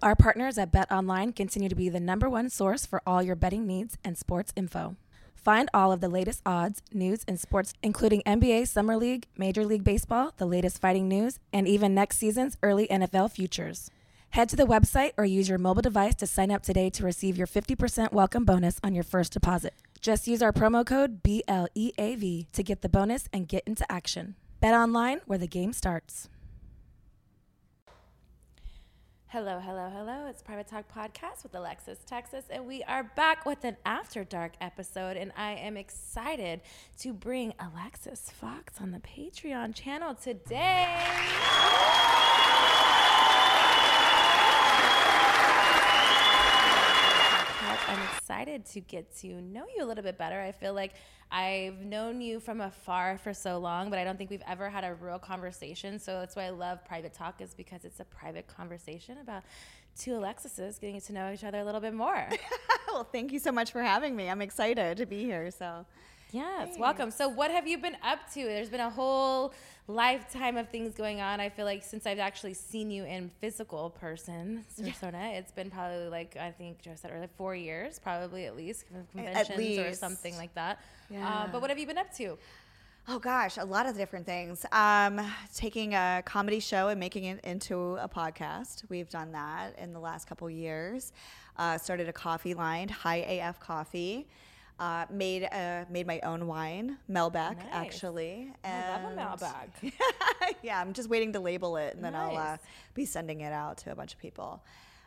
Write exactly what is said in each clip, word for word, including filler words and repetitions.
Our partners at BetOnline continue to be the number one source for all your betting needs and sports info. Find all of the latest odds, news, and sports, including N B A Summer League, Major League Baseball, the latest fighting news, and even next season's early N F L futures. Head to the website or use your mobile device to sign up today to receive your fifty percent welcome bonus on your first deposit. Just use our promo code B L E A V to get the bonus and get into action. Bet online, where the game starts. Hello, hello, hello. It's Private Talk Podcast with Alexis Texas, and we are back with an After Dark episode, and I am excited to bring Alexis Fox on the Patreon channel today. I'm excited to get to know you a little bit better. I feel like I've known you from afar for so long, but I don't think we've ever had a real conversation. So that's why I love Private Talk, is because it's a private conversation about two Alexises getting to know each other a little bit more. Well, thank you so much for having me. I'm excited to be here. So, yes, Thanks. Welcome. So what have you been up to? There's been a whole lifetime of things going on. I feel like since I've actually seen you in physical person, persona, yeah. It's been probably like, I think Joe said earlier, four years, probably at least, conventions at least. or something like that. Yeah. Uh, but what have you been up to? Oh gosh, a lot of different things. Um, taking a comedy show and making it into a podcast. We've done that in the last couple years. Uh, started a coffee line, High A F Coffee. Uh, made uh, made my own wine, Melbeck, nice. actually. And I love a Melbeck. Yeah, I'm just waiting to label it, and then nice. I'll uh, be sending it out to a bunch of people.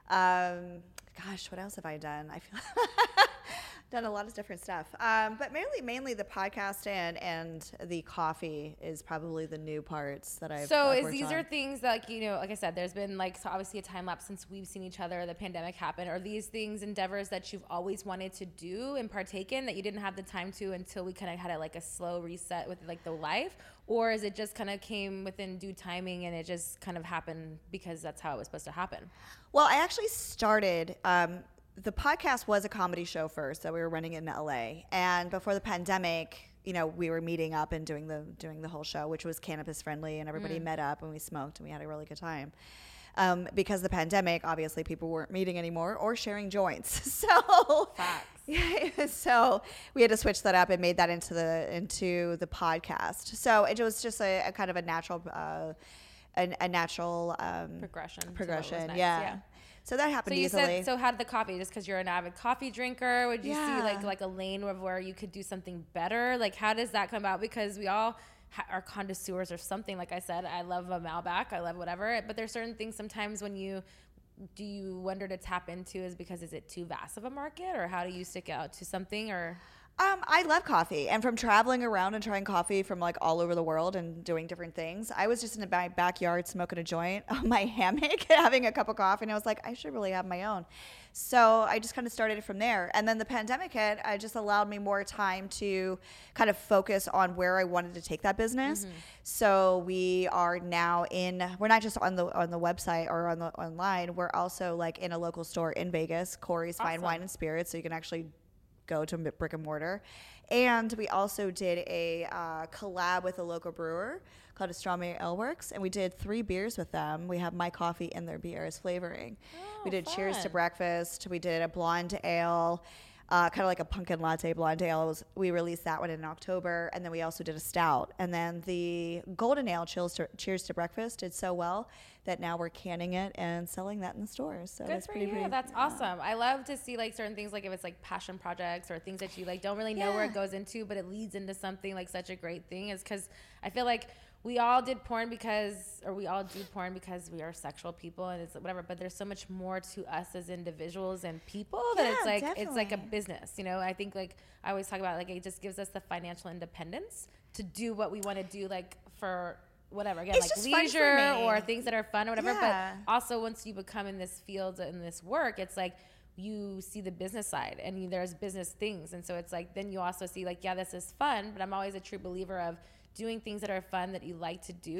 Um, gosh, what else have I done? I feel done a lot of different stuff, um, but mainly mainly the podcast and and the coffee is probably the new parts that I've. So I've is these on. are things that, like, you know, like I said, there's been like so obviously a time lapse since we've seen each other. The pandemic happened. Are these things endeavors that you've always wanted to do and partake in that you didn't have the time to until we kind of had a, like a slow reset with like the life, or is it just kind of came within due timing and it just kind of happened because that's how it was supposed to happen? Well, I actually started. Um, The podcast was a comedy show first that we were running in L A, and before the pandemic, you know, we were meeting up and doing the doing the whole show, which was cannabis friendly, and everybody mm. met up and we smoked and we had a really good time. Um, because of the pandemic, obviously, people weren't meeting anymore or sharing joints. So, Facts. so we had to switch that up and made that into the into the podcast. So it was just a, a kind of a natural, uh, a, a natural um, progression. Progression, nice. yeah. yeah. So that happened so you easily. Said, so how did the coffee, just because you're an avid coffee drinker, would you yeah. see like like a lane of where you could do something better? Like, how does that come about? Because we all ha- are connoisseurs or something. Like I said, I love a Malbec, I love whatever. But there's certain things sometimes when you, do you wonder to tap into is because is it too vast of a market, or how do you stick out to something? Or Um, I love coffee, and from traveling around and trying coffee from like all over the world and doing different things, I was just in my backyard smoking a joint on my hammock, having a cup of coffee, and I was like, I should really have my own. So I just kind of started it from there, and then the pandemic hit. I just allowed me more time to kind of focus on where I wanted to take that business. Mm-hmm. So we are now in. We're not just on the on the website or on the online. We're also like in a local store in Vegas, Corey's awesome. Fine Wine and Spirits, so you can actually go to brick and mortar. And we also did a uh, collab with a local brewer called Astronomy Ale Works, and we did three beers with them. We have my coffee in their beer as flavoring. Oh, we did fun. Cheers to Breakfast. We did a blonde ale, uh, kind of like a pumpkin latte blonde ale. It was, we released that one in October, and then we also did a stout. And then the golden ale, Cheers to, Cheers to Breakfast, did so well that now we're canning it and selling that in the stores. So good that's for pretty, you. pretty, that's yeah. awesome. I love to see like certain things, like if it's like passion projects or things that you like don't really know yeah. where it goes into, but it leads into something like such a great thing. Is because I feel like we all did porn because, or we all do porn because we are sexual people and it's whatever, but there's so much more to us as individuals and people that yeah, it's like, definitely. it's like a business, you know? I think like I always talk about like, it just gives us the financial independence to do what we want to do, like for whatever, again, it's like just fun leisure for me. or things that are fun or whatever. Yeah. But also once you become in this field and this work, it's like, you see the business side and you, there's business things. And so it's like, then you also see like, yeah, this is fun, but I'm always a true believer of doing things that are fun that you like to do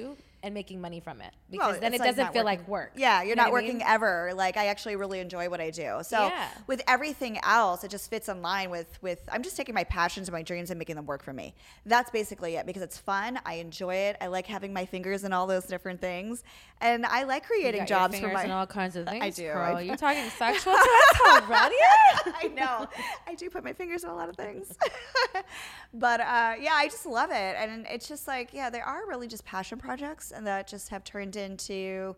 and making money from it, because Well, then it it's like doesn't not feel working. like work. Yeah, you're You know not what I working mean? ever. Like, I actually really enjoy what I do. So Yeah. with everything else, it just fits in line with, with, I'm just taking my passions and my dreams and making them work for me. That's basically it, because it's fun. I enjoy it. I like having my fingers in all those different things. And I like You creating got your jobs for fingers my... in all kinds of things. I do. Girl. I- You're talking sexual to us already? I know. I do put my fingers in a lot of things. But uh, yeah, I just love it. And it's just like, yeah, they are really just passion projects, and that just have turned into,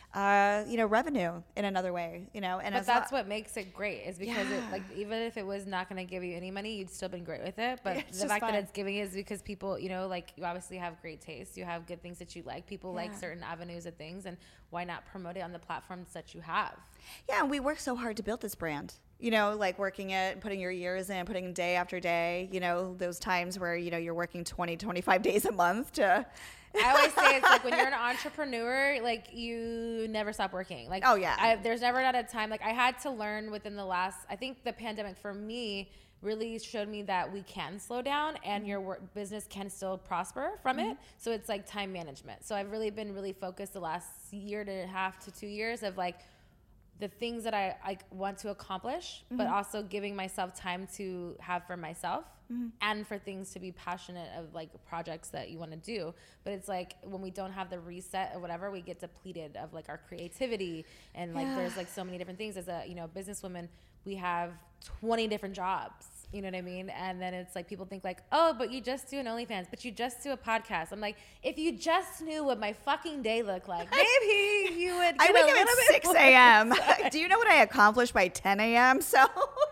uh, you know, revenue in another way, you know. And But as that's lo- what makes it great, is because Yeah. it, like, even if it was not going to give you any money, you'd still been great with it. But It's the just fact fun. that it's giving is because people, you know, like, you obviously have great taste. You have good things that you like. People like Yeah. certain avenues of things, and why not promote it on the platforms that you have? Yeah, and we work so hard to build this brand. You know, like working it, putting your years in, putting day after day, you know, those times where, you know, you're working twenty, twenty-five days a month to... I always say it's like when you're an entrepreneur, like, you never stop working. Like, Oh, yeah. I, there's never not a time. Like, I had to learn within the last, I think the pandemic for me really showed me that we can slow down and your work, business can still prosper from Mm-hmm. it. So it's like time management. So I've really been really focused the last year and a half to two years of like the things that I, I want to accomplish, but Mm-hmm. also giving myself time to have for myself and for things to be passionate of, like, projects that you want to do. But it's like when we don't have the reset or whatever, we get depleted of like our creativity, and like Yeah. there's like so many different things. As a, you know, businesswoman, we have twenty different jobs. You know what I mean? And then it's like people think like, oh, but you just do an OnlyFans, but you just do a podcast. I'm like, if you just knew what my fucking day looked like, maybe you would. I get wake a up little at bit six more a.m. excited. Do you know what I accomplished by ten a.m.? So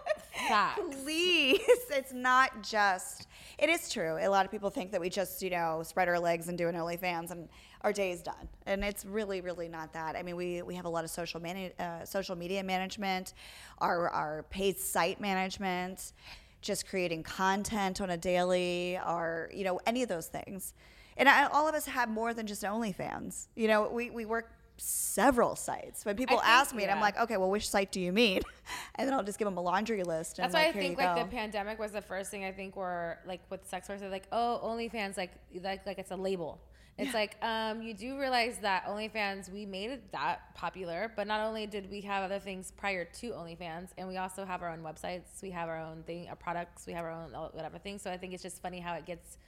Facts. please, it's not just, it is true. A lot of people think that we just, you know, spread our legs and do an OnlyFans and our day is done. And it's really, really not that. I mean, we, we have a lot of social mani- uh, social media management, our, our paid site management, just creating content on a daily, or, you know, any of those things. And I, all of us have more than just OnlyFans. You know, we, we work several sites. When people think- ask me, and I'm yeah. like, okay, well, which site do you mean? And then I'll just give them a laundry list. And That's like, why I here think you like go. the pandemic was the first thing I think where like with sex workers, they're like, oh, OnlyFans, like like like it's a label. It's like um, you do realize that OnlyFans, we made it that popular, but not only did we have other things prior to OnlyFans, and we also have our own websites, we have our own thing, our products, we have our own whatever thing. So I think it's just funny how it gets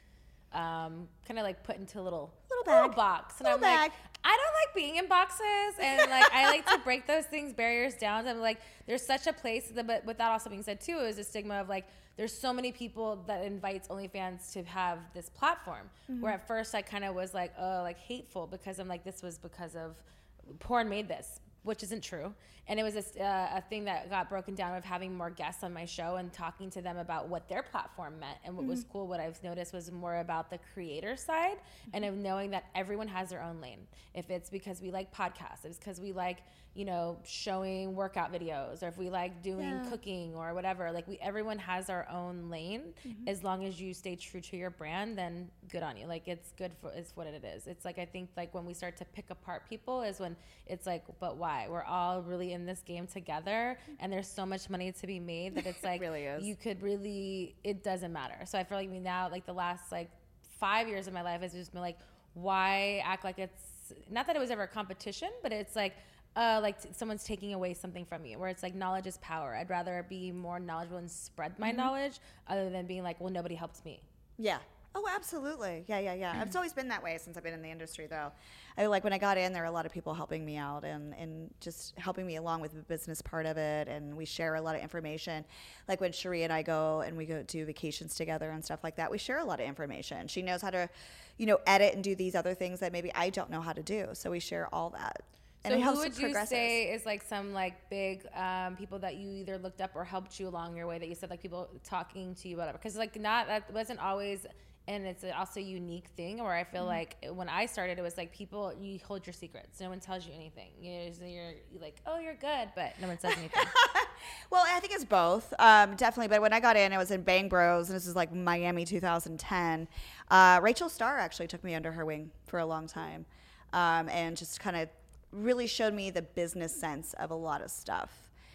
um, kind of like put into a little Little bag. box, and Little I'm bag. like, I don't like being in boxes, and like I like to break those things barriers down. I'm like, there's such a place, that, but with that also being said too, is a stigma of like, there's so many people that invites OnlyFans to have this platform. Mm-hmm. Where at first I kind of was like, oh, like hateful, because I'm like, this was because of porn made this, which isn't true. And it was this, uh, a thing that got broken down of having more guests on my show and talking to them about what their platform meant. And what was cool, what I've noticed was more about the creator side and of knowing that everyone has their own lane. If it's because we like podcasts, it's because we like, you know, showing workout videos, or if we like doing Yeah. cooking or whatever, like we, everyone has our own lane. As long as you stay true to your brand, then good on you. Like it's good for, it's what it is. It's like, I think like when we start to pick apart people is when it's like, but why? We're all really in this game together, and there's so much money to be made that it's like, really is. you could really, it doesn't matter. So I feel like me now, like the last like five years of my life has just been like, why act like it's, not that it was ever a competition, but it's like, uh, like t- someone's taking away something from you, where it's like knowledge is power. I'd rather be more knowledgeable and spread my knowledge other than being like, well, nobody helped me. Yeah. Oh, absolutely. Yeah, yeah, yeah. It's always been that way since I've been in the industry, though. I like when I got in, there were a lot of people helping me out and, and just helping me along with the business part of it. And we share a lot of information. Like when Cherie and I go and we go do vacations together and stuff like that, we share a lot of information. She knows how to, you know, edit and do these other things that maybe I don't know how to do. So we share all that. And So it who helps would with you progresses. say is like some like big um, people that you either looked up or helped you along your way, that you said like people talking to you about it? Because like not, that wasn't always, and it's also a unique thing where I feel Mm-hmm. like when I started, it was like people, you hold your secrets. No one tells you anything. You're, you're like, oh, you're good, but no one says anything. Well, I think it's both, um, definitely. But when I got in, I was in Bang Bros, and this is like Miami two thousand ten. Uh, Rachel Starr actually took me under her wing for a long time, um, and just kind of really showed me the business sense of a lot of stuff,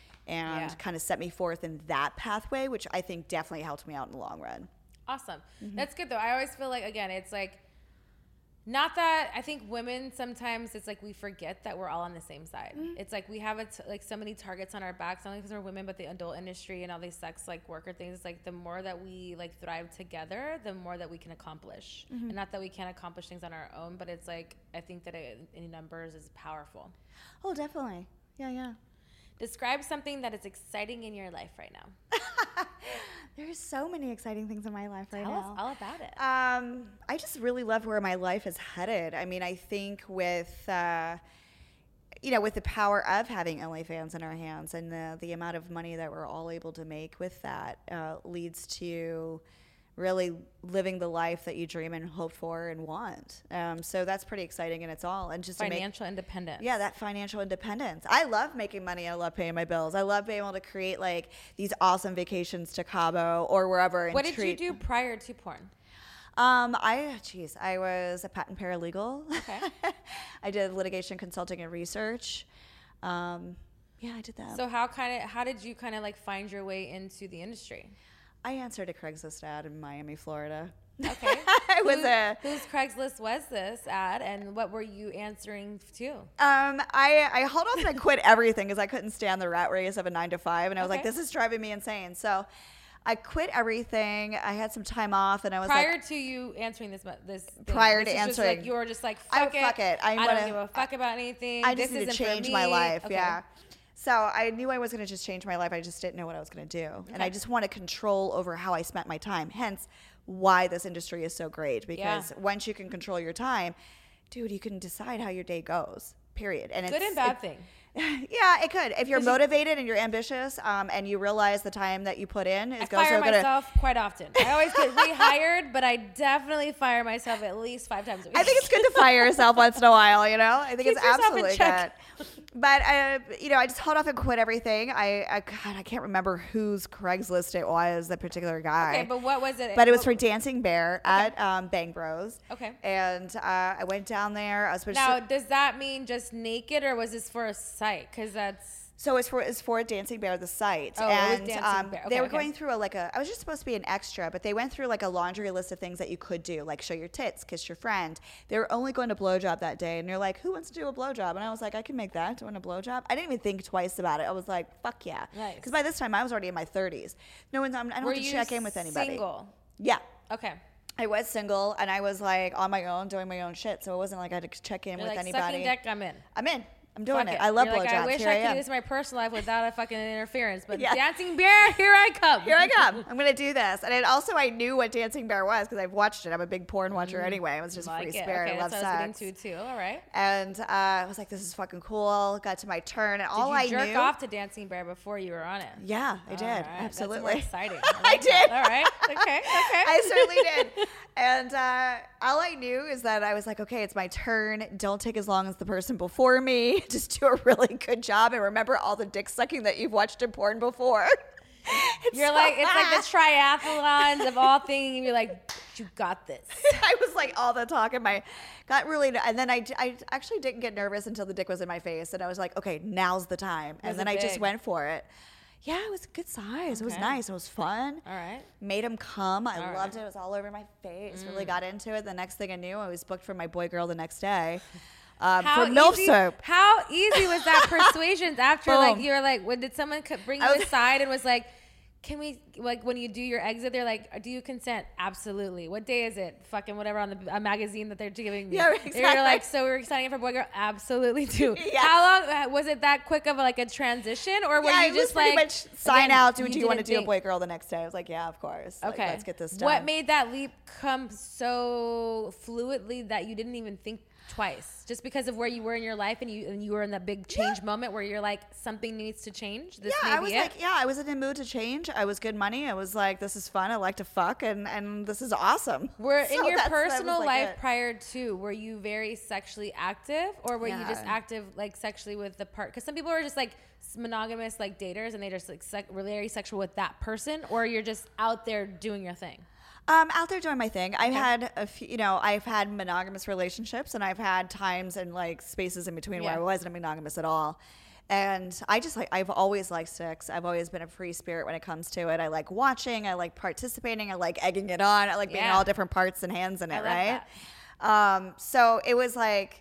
and Yeah. kind of set me forth in that pathway, which I think definitely helped me out in the long run. Awesome. Mm-hmm. That's good though. I always feel like, again, it's like Not that I think women sometimes it's like we forget that we're all on the same side. Mm-hmm. It's like we have a t- like so many targets on our backs, not only because we're women, but the adult industry and all these sex like worker things. It's like the more that we like thrive together, the more that we can accomplish. Mm-hmm. And not that we can't accomplish things on our own, but it's like I think that it, in numbers is powerful. Oh, definitely. Yeah, yeah. Describe something that is exciting in your life right now. There's so many exciting things in my life right Tell now. Tell us all about it. Um, I just really love where my life is headed. I mean, I think with, uh, you know, with the power of having OnlyFans in our hands and the, the amount of money that we're all able to make with that uh, leads to really living the life that you dream and hope for and want. Um, so that's pretty exciting in its all. And just financial to make, independence. Yeah, that financial independence. I love making money. I love paying my bills. I love being able to create like these awesome vacations to Cabo or wherever. And what did treat, you do prior to porn? Um, I, geez, I was a patent paralegal. Okay. I did litigation consulting and research. Um, yeah, I did that. So how kind of, how did you kind of like find your way into the industry? I answered a Craigslist ad in Miami, Florida. Okay. I was Who, a whose Craigslist was this ad, and what were you answering to? Um, I I hauled off and I quit everything because I couldn't stand the rat race of a nine to five, and I was okay. like, this is driving me insane. So I quit everything. I had some time off, and I was prior like, to you answering this this thing, prior this to is answering, just like you were just like I, fuck it, fuck it. I, I wanna, don't give a fuck about anything. I just this need to isn't change for my me. life. Okay. Yeah. So I knew I was going to just change my life. I just didn't know what I was going to do. Okay. And I just want to control over how I spent my time. Hence why this industry is so great. Because yeah. once you can control your time, dude, you can decide how your day goes, period. And good it's, and bad it, thing. Yeah, it could. If you're motivated you, and you're ambitious um, and you realize the time that you put in is I going fire to myself quite often. I always get rehired, but I definitely fire myself at least five times a week. I think it's good to fire yourself once in a while, you know? I think Keep it's absolutely good. But, I, you know, I just held off and quit everything. I, I, God, I can't remember whose Craigslist it was, the particular guy. Okay, but what was it? But it was what, for Dancing Bear okay. at um, Bang Bros. Okay. And uh, I went down there. I was supposed now, to, does that mean just naked, or was this for a site? Because that's... So it's for it's for Dancing Bear, the site, oh, and it was Dancing um, Bear. Okay, they were okay. going through a, like a. I was just supposed to be an extra, but they went through like a laundry list of things that you could do, like show your tits, kiss your friend. They were only going to blowjob that day, and they're like, "Who wants to do a blowjob?" And I was like, "I can make that. Do you want a blowjob?" I didn't even think twice about it. I was like, "Fuck yeah!" Nice. Because by this time I was already in my thirties. No one's. I don't were have to you check in with anybody. Single. Yeah. Okay. I was single, and I was like on my own, doing my own shit. So it wasn't like I had to check in You're with like, anybody. Sucking dick, I'm in. I'm in. I'm doing Fuck it. it. I love You're blowjobs. like, I wish here I, I could am. do this in my personal life without a fucking interference, but Yeah. Dancing Bear, here I come. Here I come. I'm going to do this. And it also, I knew what Dancing Bear was because I've watched it. I'm a big porn watcher mm. anyway. It was just like free it. spirit. Okay, I love that's what I was sex. getting to too. All right. And uh, I was like, this is fucking cool. Got to my turn. And did all you I jerk knew. off to Dancing Bear before you were on it? Yeah, I did. Right. Absolutely. That's more exciting. I, I, like I did. All right. Okay. Okay. I certainly did. And uh, all I knew is that I was like, okay, it's my turn. Don't take as long as the person before me. Just do a really good job and remember all the dick sucking that you've watched in porn before. It's you're so like, it's like the triathlons of all things. And you're like, you got this. I was like all the talk in my, got really, and then I, I actually didn't get nervous until the dick was in my face. And I was like, okay, now's the time. And Was then it I just big? went for it. Yeah, it was a good size. It was Okay. nice. It was fun. All right. Made him come. I All loved right. it. It was all over my face. Mm. Really got into it. The next thing I knew, I was booked for my boy girl the next day. Um, How for MILF easy, soap. how easy was that persuasion after Boom. like you're like when did someone co- bring you I was- aside and was like, can we like when you do your exit they're like, do you consent? Absolutely. What day is it? Fucking whatever on the a magazine that they're giving me. Yeah, They're exactly. like, so we're signing up for boy girl. Absolutely too. Yeah. How long uh, was it? That quick of a, like a transition, or were Yeah, you it was just pretty like much sign again, out? Do, do you want to didn't do a think- boy girl the next day? I was like, yeah, of course. Like, Okay, let's get this done. What made that leap come so fluidly that you didn't even think twice, just because of where you were in your life and you and you were in that big change Yeah. moment where you're like, something needs to change. This yeah, may I was be it. like, yeah, I was in a mood to change. I was good money. I was like, this is fun. I like to fuck, and and this is awesome. Were So in your that's- that was personal like life it. prior to, were you very sexually active, or were you just Yeah. active like sexually with the part? Because some people are just like monogamous like daters and they just like sec- very sexual with that person, or you're just out there doing your thing. Um, out there doing my thing. I've Okay. had a few, you know, I've had monogamous relationships, and I've had times and like spaces in between Yeah. where I wasn't monogamous at all. And I just like, I've always liked sex. I've always been a free spirit when it comes to it. I like watching. I like participating. I like egging it on. I like being in Yeah. all different parts and hands in I it, love right? that. Um, so it was like,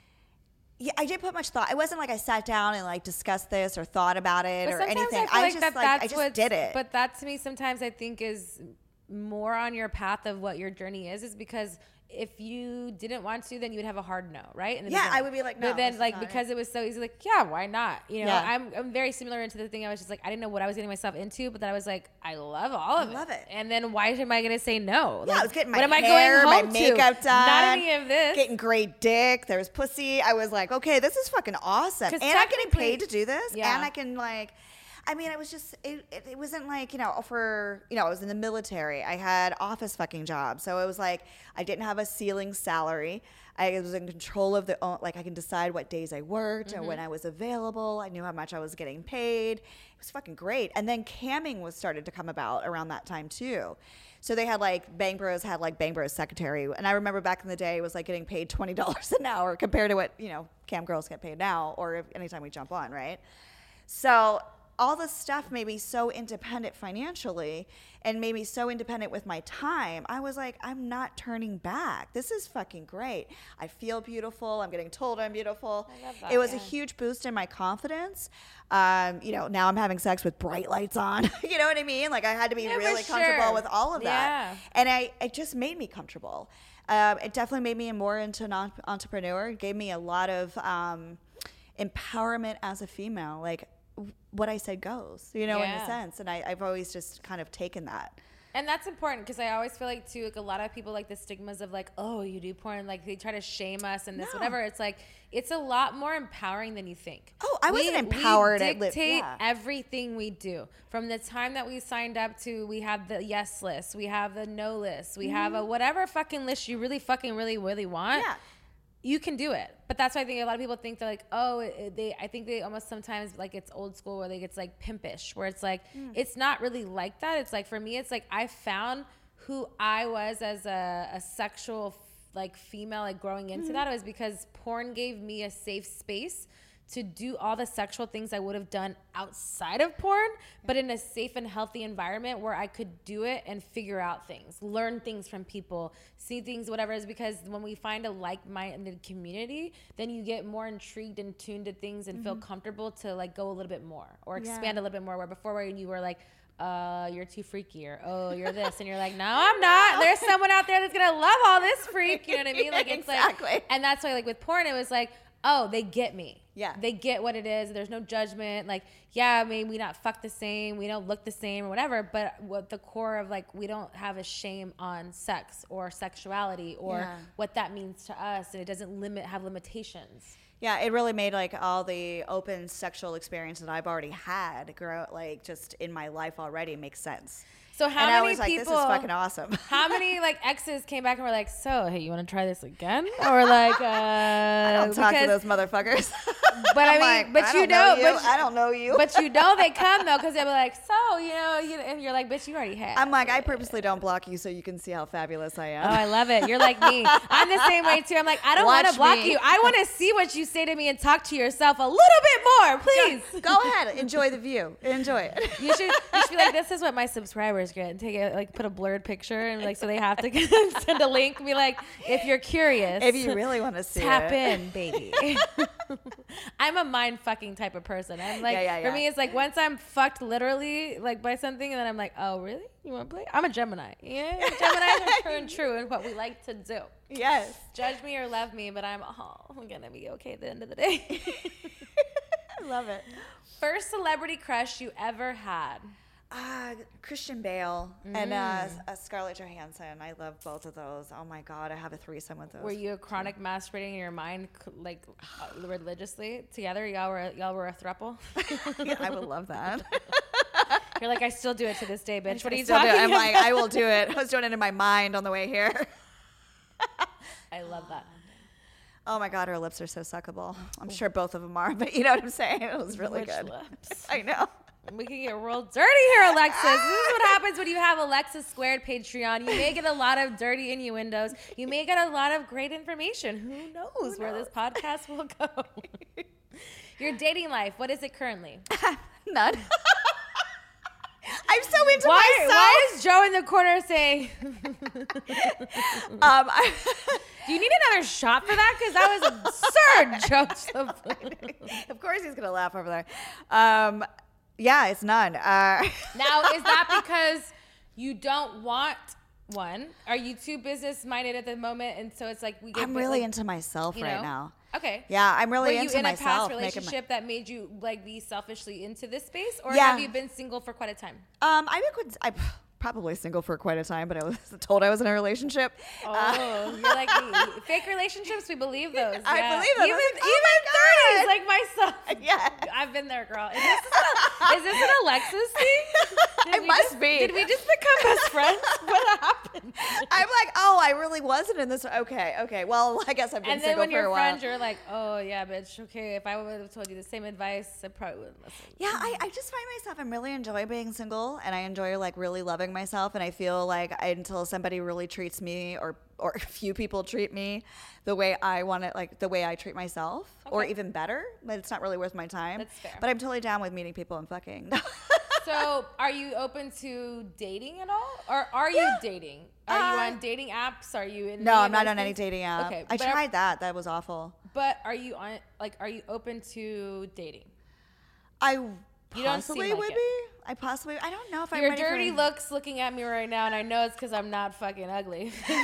yeah, I didn't put much thought. It wasn't like I sat down and like discussed this or thought about it But or sometimes anything. I, feel I like just that like I that's just what's- did it. But that to me sometimes I think is more on your path of what your journey is, is because if you didn't want to, then you would have a hard no, right? In the Yeah, beginning. I would be like, no, But then, this is like, not it. because it was so easy, like, yeah, why not? You know, Yeah. I'm, I'm very similar into the thing. I was just like, I didn't know what I was getting myself into, but then I was like, I love all of I it. love it. And then why am I going to say no? Yeah, Like, I was getting my what am I hair, going my home to? makeup done. Not any of this. Getting great dick. There was pussy. I was like, okay, this is fucking awesome. 'Cause And I'm getting technically- paid to do this. Yeah. And I can like, I mean, it was just, it, it, it wasn't like, you know, for, you know, I was in the military. I had office fucking jobs. So it was like, I didn't have a ceiling salary. I was in control of the, own, like I can decide what days I worked Mm-hmm. and when I was available. I knew how much I was getting paid. It was fucking great. And then camming was started to come about around that time too. So they had like, Bang Bros had like Bang Bros secretary. And I remember back in the day it was like getting paid twenty dollars an hour compared to what, you know, cam girls get paid now or if, anytime we jump on, right? So all this stuff made me so independent financially and made me so independent with my time. I was like, I'm not turning back. This is fucking great. I feel beautiful. I'm getting told I'm beautiful. I love that, it was yeah. a huge boost in my confidence. Um, you know, now I'm having sex with bright lights on. You know what I mean? Like I had to be Yeah, for really comfortable sure. with all of that. Yeah. And I, it just made me comfortable. Um, it definitely made me more into an en- entrepreneur. It gave me a lot of um, empowerment as a female. Like what I said goes, you know, in Yeah. a sense. And I, I've always just kind of taken that. And that's important because I always feel like too, like a lot of people like the stigmas of like, oh, you do porn, like they try to shame us and this, No. whatever. It's like it's a lot more empowering than you think. Oh, I wasn't We- empowered We at li- dictate yeah. everything we do from the time that we signed up to. We have the yes list, we have the no list, we have a whatever fucking list you really fucking really really want. Yeah. You can do it. But that's why I think a lot of people think they're like, oh, it, it- they, I think they almost sometimes like it's old school where they it's like pimpish, where it's like, it's not really like that. It's like, for me, it's like I found who I was as a, a sexual like female, like growing into that. It was because porn gave me a safe space to do all the sexual things I would have done outside of porn, but in a safe and healthy environment where I could do it and figure out things, learn things from people, see things, whatever. Is because when we find a like-minded community, then you get more intrigued and tuned to things and feel comfortable to like go a little bit more or expand Yeah. a little bit more. Where before, where you were like, uh, you're too freaky, or oh, you're this, and you're like, no, I'm not. There's someone out there that's gonna love all this freak. You know what I mean? Like it's Exactly. like, and that's why like with porn, it was like, oh, they get me. Yeah. They get what it is. There's no judgment. Like, yeah, I mean, we not fuck the same. We don't look the same or whatever. But what the core of like, we don't have a shame on sex or sexuality or Yeah. what that means to us. And it doesn't limit, have limitations. Yeah, it really made like all the open sexual experience that I've already had grow like just in my life already make sense. So how and many I was like, people, this is fucking awesome. how many like exes came back and were like, so, hey, you want to try this again? Or like, uh, I don't talk to because- those motherfuckers. But I I'm mean, like, but I you don't know, you. but I don't know you. But you know they come though, because they'll be like, so you know, you, and you're like, bitch, you already had. I'm like, I purposely don't block you so you can see how fabulous I am. Oh, I love it. You're like me. I'm the same way too. I'm like, I don't want Watch to block me. you. I want to see what you say to me and talk to yourself a little bit more, please. Go ahead, enjoy the view. Enjoy it. You should, you should be like, this is what my subscribers get, and take it, like, put a blurred picture, and like, so they have to send a link. And be like, if you're curious, If you really want to see tap it. in, baby. I'm a mind fucking type of person. I'm like, Yeah, yeah, for yeah. me, it's like once I'm fucked literally like by something, and then I'm like, oh, really? You want to play? I'm a Gemini. Yeah, Geminis are true and true in what we like to do. Yes. Judge me or love me, but I'm oh, I'm gonna be okay at the end of the day. I love it. First celebrity crush you ever had? Uh, Christian Bale and uh, uh, Scarlett Johansson. I love both of those. Oh my God, I have a threesome with those. Were you a chronic masturbating in your mind, c- like uh, religiously together? Y'all were y'all were a throuple. I would love that. You're like, I still do it to this day, bitch. What are I you still do talking it. I'm about? like, I will do it. I was doing it in my mind on the way here. I love that. Oh my God, her lips are so suckable. I'm sure both of them are, but you know what I'm saying? It was really Which good. lips? I know. We can get real dirty here, Alexis. This is what happens when you have Alexis Squared Patreon. You may get a lot of dirty innuendos. You may get a lot of great information. Who knows where this podcast will go? Your dating life, what is it currently? None. I'm so into to why, myself. Why is Joe in the corner saying, um, I, do you need another shot for that? Because that was absurd, Joe. of course he's gonna laugh over there. Um, yeah, it's none. Uh, Now, is that because you don't want one? Are you too business minded at the moment, and so it's like we get I'm really like, into myself you right know? now. Okay. Yeah, I'm really Were into you in myself. a past making relationship that made you like be selfishly into this space, or Yeah. have you been single for quite a time? My, um, I've been I probably single for quite a time, but I was told I was in a relationship. Oh, Uh, you're like me. Fake relationships. We believe those. I yeah. believe them. I Even was like, oh even my thirties, God. like myself. Yeah. I've been there, girl. Is this, an, is this an Alexis thing? Did It we must just, be. Did we just become best friends? What happened? I'm like, oh, I really wasn't in this. Okay, okay. Well, I guess I've been And then single when for a you're while. friends, you're like, oh yeah, bitch. Okay, if I would have told you the same advice, I probably wouldn't listen. Yeah, I, I just find myself, I'm really enjoy being single, and I enjoy like really loving myself, and I feel like I, until somebody really treats me, or or a few people treat me the way I want it, like the way I treat myself, or Okay. even better, but it's not really worth my time. That's fair. But I'm totally down with meeting people and fucking. So, are you open to dating at all, or are you Yeah. dating? Are Uh, you on dating apps? Are you in? No, any I'm of not those on any things? dating app. Okay, I but are- tried that. That was awful. But are you on? Like, are you open to dating? I don't possibly seem like would it. be. I possibly. I don't know if I'm Your ready dirty for. looks looking at me right now, and I know it's because I'm not fucking ugly. because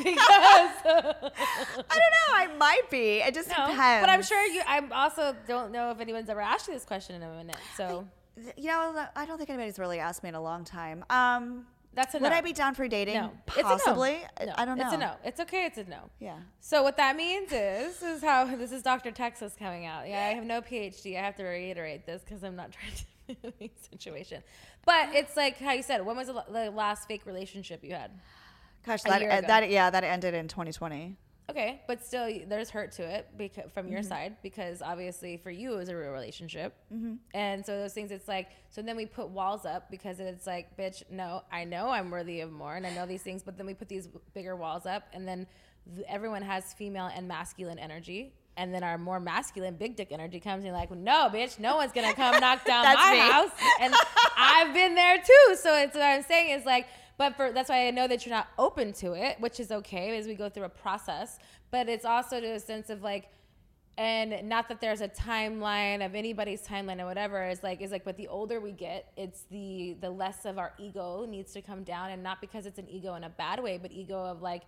I don't know. I might be. It just no, depends. but I'm sure you. I also don't know if anyone's ever asked you this question in a minute. So You know, I don't think anybody's really asked me in a long time. Um, that's a would no. I be down for dating? No, Possibly. It's a no. No, I don't know. It's a no. It's okay. It's a no. Yeah. So what that means is, this is how this is Doctor Texas coming out. Yeah, I have no P H D. I have to reiterate this because I'm not trying to be in a situation. But it's like how you said. When was the the last fake relationship you had? Gosh, A that year uh, ago. that yeah, that ended in twenty twenty. Okay, but still, there's hurt to it because, from Mm-hmm. your side, because obviously for you it was a real relationship, mm-hmm. and so those things, it's like, so then we put walls up because it's like, bitch, no, I know I'm worthy of more, and I know these things, but then we put these bigger walls up, and then th- everyone has female and masculine energy, and then our more masculine big dick energy comes, and you're like, no, bitch, no one's gonna come knock down That's my me. house, and I've been there too. So it's what I'm saying is like. But for that's why I know that you're not open to it, which is okay as we go through a process. But it's also to a sense of like, and not that there's a timeline of anybody's timeline or whatever. It's like, is like, but the older we get, it's the the less of our ego needs to come down, and not because it's an ego in a bad way, but ego of like,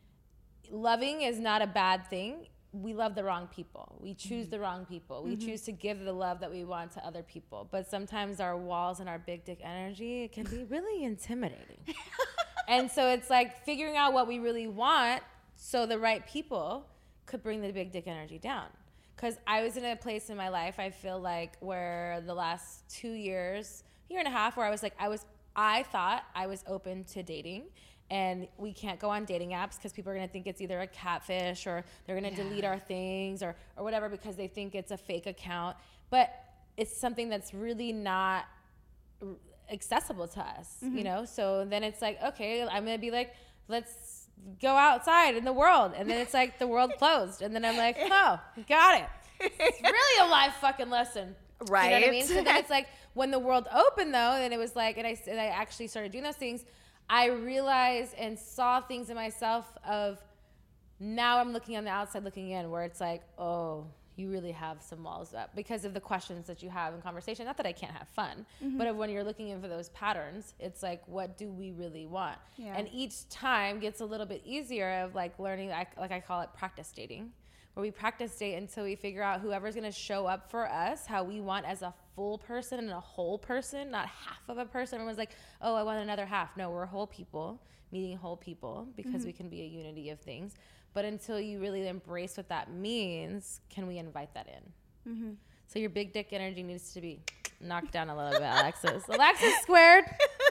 loving is not a bad thing. We love the wrong people. We choose mm-hmm. the wrong people. We mm-hmm. choose to give the love that we want to other people. But sometimes our walls and our big dick energy, it can be really intimidating. And so it's like figuring out what we really want so the right people could bring the big dick energy down. Because I was in a place in my life, I feel like, where the last two years, year and a half, where I was like, I was, I thought I was open to dating. And we can't go on dating apps because people are going to think it's either a catfish or they're going to yeah. delete our things or, or whatever because they think it's a fake account. But it's something that's really not r- accessible to us, mm-hmm. you know? So then it's like, okay, I'm going to be like, let's go outside in the world. And then it's like the world closed. And then I'm like, oh, got it. It's really a life fucking lesson. Right. You know what I mean? So then it's like when the world opened, though, and it was like, and I, and I actually started doing those things, I realized and saw things in myself of now I'm looking on the outside looking in where it's like, oh, you really have some walls up because of the questions that you have in conversation. Not that I can't have fun, mm-hmm. but when you're looking in for those patterns, it's like, what do we really want? Yeah. And each time gets a little bit easier of like learning, like I call it practice dating, where we practice date until we figure out whoever's going to show up for us, how we want as a full person and a whole person, not half of a person. Everyone's like, oh, I want another half. No, we're whole people, meeting whole people because mm-hmm. we can be a unity of things. But until you really embrace what that means, can we invite that in? Mm-hmm. So your big dick energy needs to be knocked down a little bit, Alexis. Alexis Squared,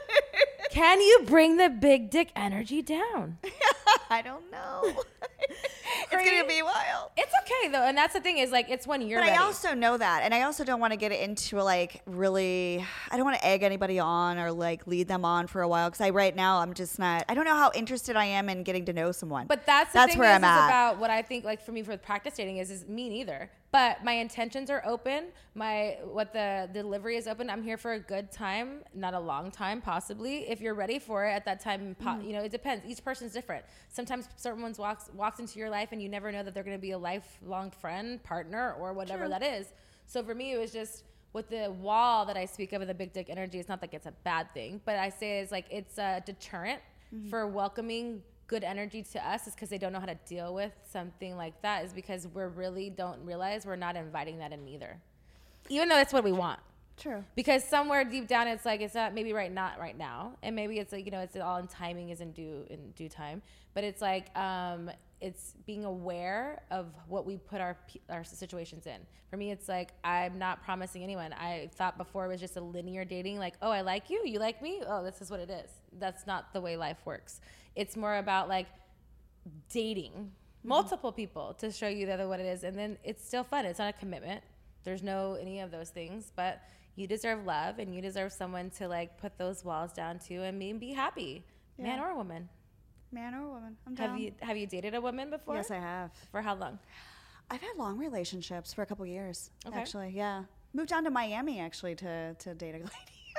can you bring the big dick energy down? I don't know. It's going to be wild. It's okay, though. And that's the thing is, like, it's when you're But ready. I also know that. And I also don't want to get into, like, really, I don't want to egg anybody on or, like, lead them on for a while. Because I, right now, I'm just not, I don't know how interested I am in getting to know someone. But that's the that's thing where is, I'm is at. about what I think, like, for me, for practice dating is, is me neither. But But my intentions are open. My what the delivery is open. I'm here for a good time, not a long time, possibly. If you're ready for it at that time, po- mm. you know, it depends. Each person's different. Sometimes someone walks walks into your life and you never know that they're going to be a lifelong friend, partner, or whatever True. That is. So for me, it was just with the wall that I speak of, the big dick energy. It's not like it's a bad thing, but I say it's like it's a deterrent mm-hmm. for welcoming good energy to us is because they don't know how to deal with something like that is because we really don't realize we're not inviting that in either, even though that's what we want. True. Because somewhere deep down it's like it's not maybe right not right now, and maybe it's like you know it's all in timing is in due in due time, but it's like um it's being aware of what we put our our situations in. For me, it's like I'm not promising anyone. I thought before it was just a linear dating, like, oh, I like you, you like me, oh, this is what it is. That's not the way life works. It's more about like dating mm-hmm. multiple people to show you the other what it is, and then it's still fun. It's not a commitment. There's no any of those things, but you deserve love, and you deserve someone to like put those walls down to, and be, be happy, yeah. man or woman. Man or woman. I'm down. Have you have you dated a woman before? Yes, I have. For how long? I've had long relationships for a couple years. Okay. Actually, yeah. Moved down to Miami actually to to date a lady.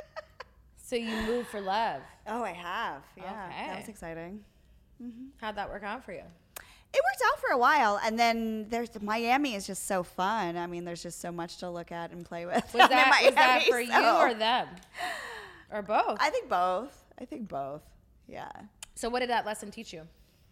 So you moved for love. Oh, I have. Yeah, okay. That was exciting. Mm-hmm. How'd that work out for you? It worked out for a while, and then there's Miami is just so fun. I mean, there's just so much to look at and play with. Was that, Miami, was that for so. you or them, or both? I think both. I think both. Yeah. So what did that lesson teach you?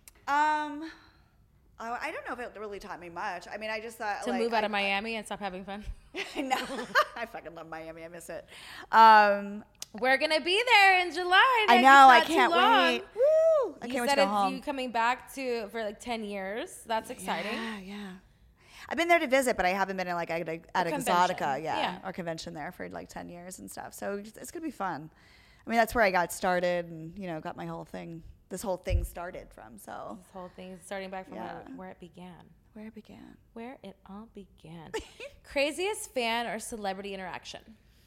Um, oh, I don't know if it really taught me much. I mean, I just thought to like, move out I, of Miami and stop having fun. No, I fucking love Miami. I miss it. Um, We're gonna be there in July. I know. I can't wait. Woo! I can't you wait said to go it's home. you coming back to for like ten years. That's exciting. Yeah, yeah. I've been there to visit, but I haven't been in like at, at Exotica, yeah, yeah, our convention there for like ten years and stuff. So it's gonna be fun. I mean, that's where I got started, and you know, got my whole thing. This whole thing started from. So this whole thing starting back from yeah. where, where it began. Where it began. Where it all began. Craziest fan or celebrity interaction?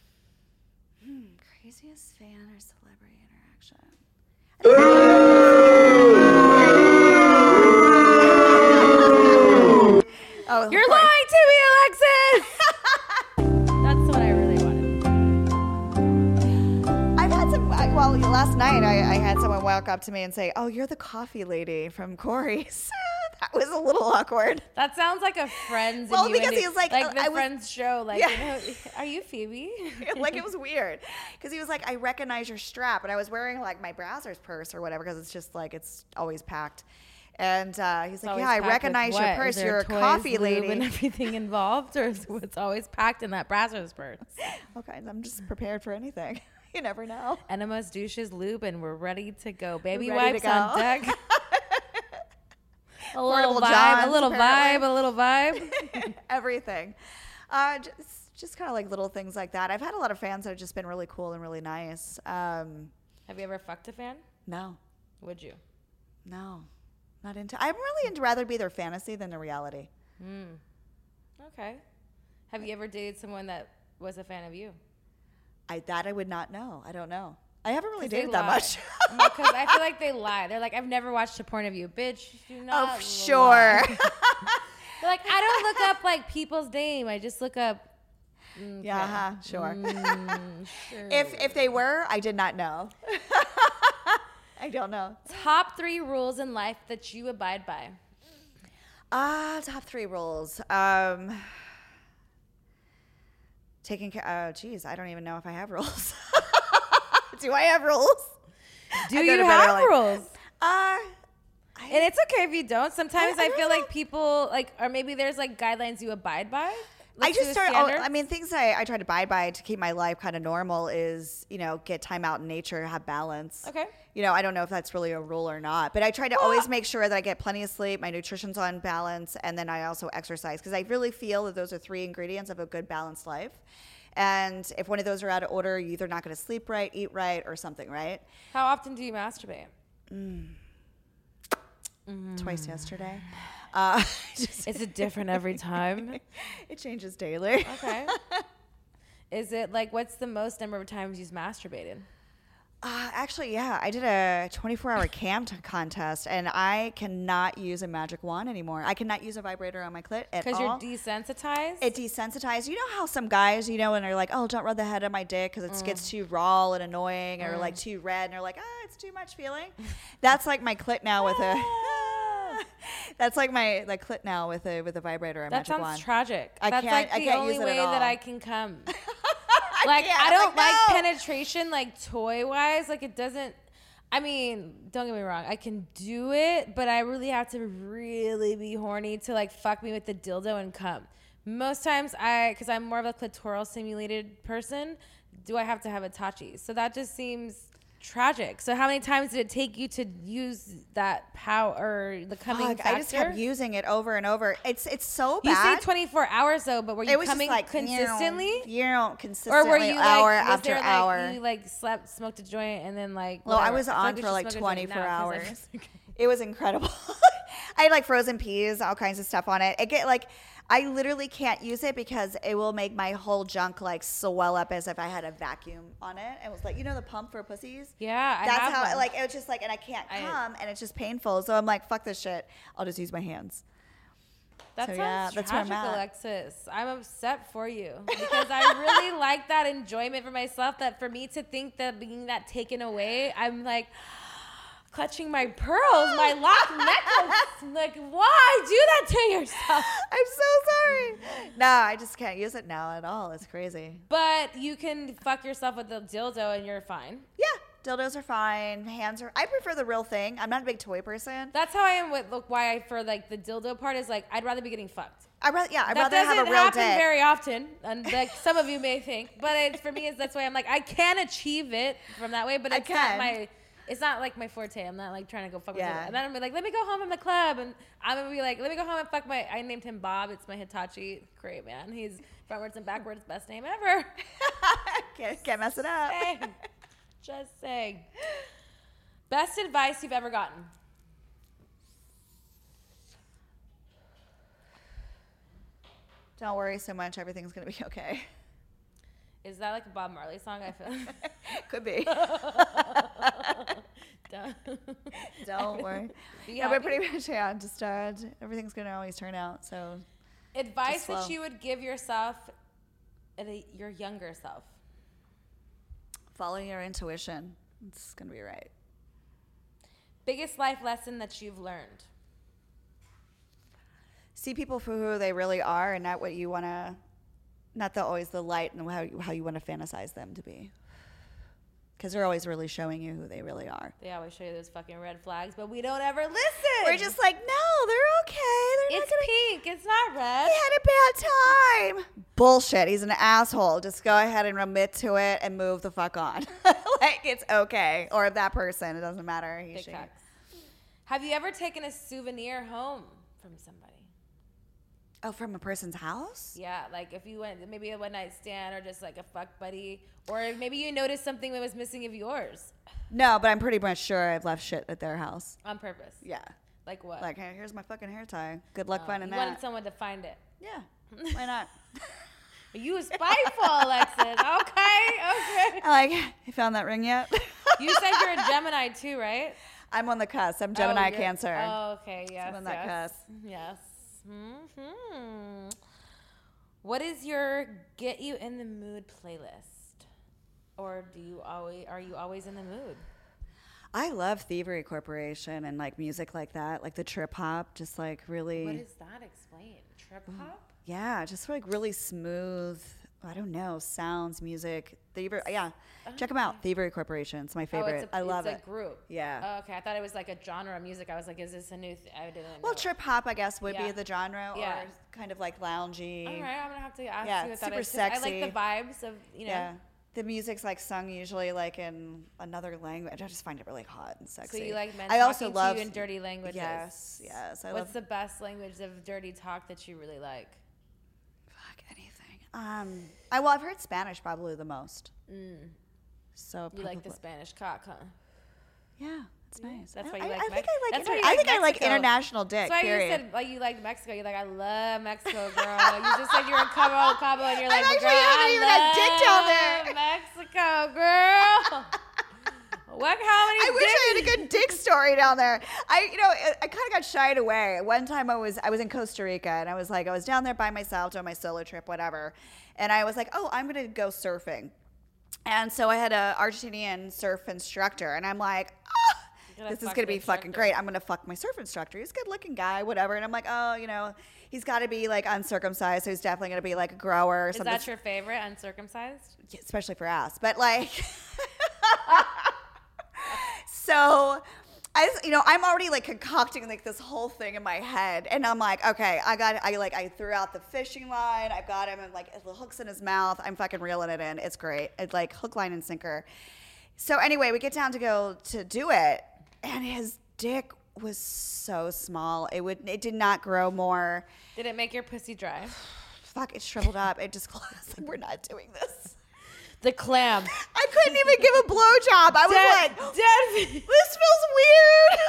Hmm, craziest fan or celebrity interaction? Oh, you're lying to me, Alexis. That's what I really wanted. I've had some. Well, last night I, I had someone walk up to me and say, "Oh, you're the coffee lady from Corey's." That was a little awkward. That sounds like a Friends. Well, and because he was like, like the I was, Friends show. Like, yeah. you know, are you Phoebe? Like it was weird because he was like, "I recognize your strap," and I was wearing like my Brazzers purse or whatever because it's just like it's always packed. And uh, he's It's like, "Yeah, I recognize your purse. You're a toys, coffee lube, lady." and everything involved, or is it's always packed in that Brazzers purse? Okay, I'm just prepared for anything. You never know. Enemas, douches, lube, and we're ready to go. Baby ready wipes to go. on deck. A little Portable vibe, Johns, a little apparently. vibe, a little vibe. Everything. Uh, just just kind of like little things like that. I've had a lot of fans that have just been really cool and really nice. Um, Have you ever fucked a fan? no, Would you? no, not into. I'm really into rather be their fantasy than the reality. Mm. Okay. Have you ever dated someone that was a fan of you? I that I would not know. I don't know. I haven't really 'Cause they dated that lie. much. Because I feel like they lie. They're like, I've never watched a porn of you, bitch. Do not. Oh, sure. lie. They're like, I don't look up like people's name. I just look up. Okay. Yeah, uh-huh, sure. Mm, sure. If if they were, I did not know. I don't know. Top three rules in life that you abide by. Ah, uh, top three rules. Um, taking care. Oh, geez, I don't even know if I have rules. Do I have rules? Do you have rules? Uh, I, and it's okay if you don't. Sometimes I, I, I I feel know. like people like, or maybe there's like guidelines you abide by. I just started. Oh, standards. I mean, things I, I try to abide by to keep my life kind of normal is, you know, get time out in nature, have balance. Okay. You know, I don't know if that's really a rule or not, but I try to Well, always make sure that I get plenty of sleep, my nutrition's on balance, and then I also exercise because I really feel that those are three ingredients of a good balanced life. And if one of those are out of order, you're either not going to sleep right, eat right, or something, right? How often do you masturbate? Mm. Mm. Twice yesterday. Uh, just Is it different every time? It changes daily. Okay. Is it like, what's the most number of times you've masturbated? Uh, actually, yeah, I did a twenty-four hour cam t- contest, and I cannot use a magic wand anymore. I cannot use a vibrator on my clit at all. Because you're desensitized? It desensitized. You know how some guys, you know, when they're like, oh, don't rub the head on my dick because it mm. gets too raw and annoying or mm. like too red, and they're like, ah, it's too much feeling. That's like my clit now with a... That's like my like clit now with a with a vibrator and that magic wand. That sounds tragic. I That's can't, like I the can't only use it way at all. that I can come. Like, I, I don't like, like no. penetration, like, toy-wise. Like, it doesn't... I mean, don't get me wrong. I can do it, but I really have to really be horny to, like, fuck me with the dildo and come. Most times, I... Because I'm more of a clitoral stimulated person, do I have to have a tachi? So that just seems... tragic. So how many times did it take you to use that power or the coming Fuck, factor? I just kept using it over and over. It's it's so You bad. say twenty-four hours though, but were you it was coming just like, consistently? You know, consistently, or were you hour like, was after there, hour. Like, you like slept, smoked a joint, and then like. Well, I whatever. was I feel on we for should like smoke a joint twenty-four now, 'cause hours. I- It was incredible. I had like frozen peas, all kinds of stuff on it. It get like I literally can't use it because it will make my whole junk like swell up as if I had a vacuum on it. It was like, you know, the pump for pussies. Yeah, I that's have how one. like it was just like, and I can't I- come, and it's just painful. So I'm like, fuck this shit. I'll just use my hands. That So, sounds yeah, that's where I'm tragic, at. Alexis. I'm upset for you because I really like that enjoyment for myself. That for me to think that being that taken away, I'm like clutching my pearls, my lock necklace. Like, why do that to yourself? I'm so sorry. No, I just can't use it now at all. It's crazy. But you can fuck yourself with the dildo and you're fine. Yeah, dildos are fine. Hands are. I prefer the real thing. I'm not a big toy person. That's how I am with. Look, why I for like the dildo part is like I'd rather be getting fucked. I rather yeah. I'd that rather doesn't have a real happen dick. very often, and like some of you may think, but it, for me, it's that's why I'm like I can achieve it from that way, but I it's not can. my. It's not like my forte. I'm not like trying to go fuck with Yeah. it. And then I'm be like, let me go home from the club, and I'm gonna be like, let me go home and fuck my. I named him Bob. It's my Hitachi. Great man. He's frontwards and backwards. Best name ever. can't, can't mess it up. Saying. Just saying. Best advice you've ever gotten. Don't worry so much. Everything's gonna be okay. Is that like a Bob Marley song? I feel. Could be. Don't, Don't worry. Be Yeah, but happy. pretty much yeah. Just uh, everything's gonna always turn out. So Advice slow. that you would give yourself, at a, your younger self. follow your intuition. It's gonna be right. Biggest life lesson that you've learned. See people for who they really are, and not what you wanna. Not the always the light and how you, how you want to fantasize them to be. Because they're always really showing you who they really are. They always show you those fucking red flags, but we don't ever listen. We're just like, no, they're okay. They're it's not gonna. pink. It's not red. They had a bad time. Bullshit. He's an asshole. Just go ahead and admit to it and move the fuck on. Like it's okay. Or that person. It doesn't matter. He, Big she. facts. Have you ever taken a souvenir home from somebody? Oh, from a person's house? Yeah, like if you went maybe a one night stand or just like a fuck buddy, or maybe you noticed something that was missing of yours No, but I'm pretty much sure I've left shit at their house. on purpose. Yeah. Like what? Like, hey, here's my fucking hair tie. Good luck Oh, finding you that. wanted someone to find it. Yeah. Why not? You was spiteful, Alexis. Okay, okay. I like, you found that ring yet? You said you're a Gemini too, right? I'm on the cusp. I'm Gemini Oh, you're- Cancer. Oh, okay. Yes. I'm on that yes. cusp. Yes. Hmm. What is your get you in the mood playlist, or do you always are you always in the mood? I love Thievery Corporation and like music like that, like the trip hop, just like really. What does that explain? Trip hop? Yeah, just like really smooth. I don't know, sounds, music. Thievery, yeah, check them out. Thievery Corporation, it's my favorite. Oh, it's a, I love it's it. a group. Yeah. Oh, okay, I thought it was like a genre of music. I was like, is this a new? Th- I didn't. Well, know. trip hop, I guess, would Yeah. be the genre, Yeah. or kind of like loungy. All right, I'm gonna have to ask Yeah, you what super that is. 'cause I sexy. like the vibes of you know. Yeah. The music's like sung usually like in another language. I just find it really hot and So sexy. you like men I talking also love to you in dirty languages? Yes, yes. I What's love the best language of dirty talk that you really like? fuck anything. Um, I well, I've heard Spanish probably the most. Mm. So You like the probably- Spanish cock, huh? Yeah, it's nice. That's I, why you I, like I think Mex- I like. that's Inter- why you I like think I like Mexico. international dick. That's why period. you said like you liked Mexico. You're like, I love Mexico, girl. Like, you just said you were in Cabo Cabo, and you're I like, actually girl, haven't I even had dick down there. love Mexico, girl. What? How many? I wish dicks? I had a good dick story down there. I, you know, I, I kind of got shied away. One time I was, I was in Costa Rica, and I was like, I was down there by myself doing my solo trip, whatever. And I was like, oh, I'm gonna go surfing. And so I had a Argentinian surf instructor, and I'm like, oh, this is gonna be fucking great. I'm gonna fuck my surf instructor. He's a good looking guy, whatever. And I'm like, oh, you know, he's got to be like uncircumcised, so he's definitely gonna be like a grower or Is something. that your favorite, uncircumcised? Yeah, especially for ass, but like, so. I, you know, I'm already like concocting like this whole thing in my head, and I'm like, okay, I got, I like, I threw out the fishing line, I've got him, and like the hook's in his mouth, I'm fucking reeling it in, it's great, it's like hook, line, and sinker. So anyway, we get down to go to do it, and his dick was so small, it would, it did not grow more. Did it make your pussy dry? Fuck, it shriveled up, it just closed. Like, we're not doing this. The clam. I couldn't even give a blowjob. I was Dead, like, dead. this feels weird.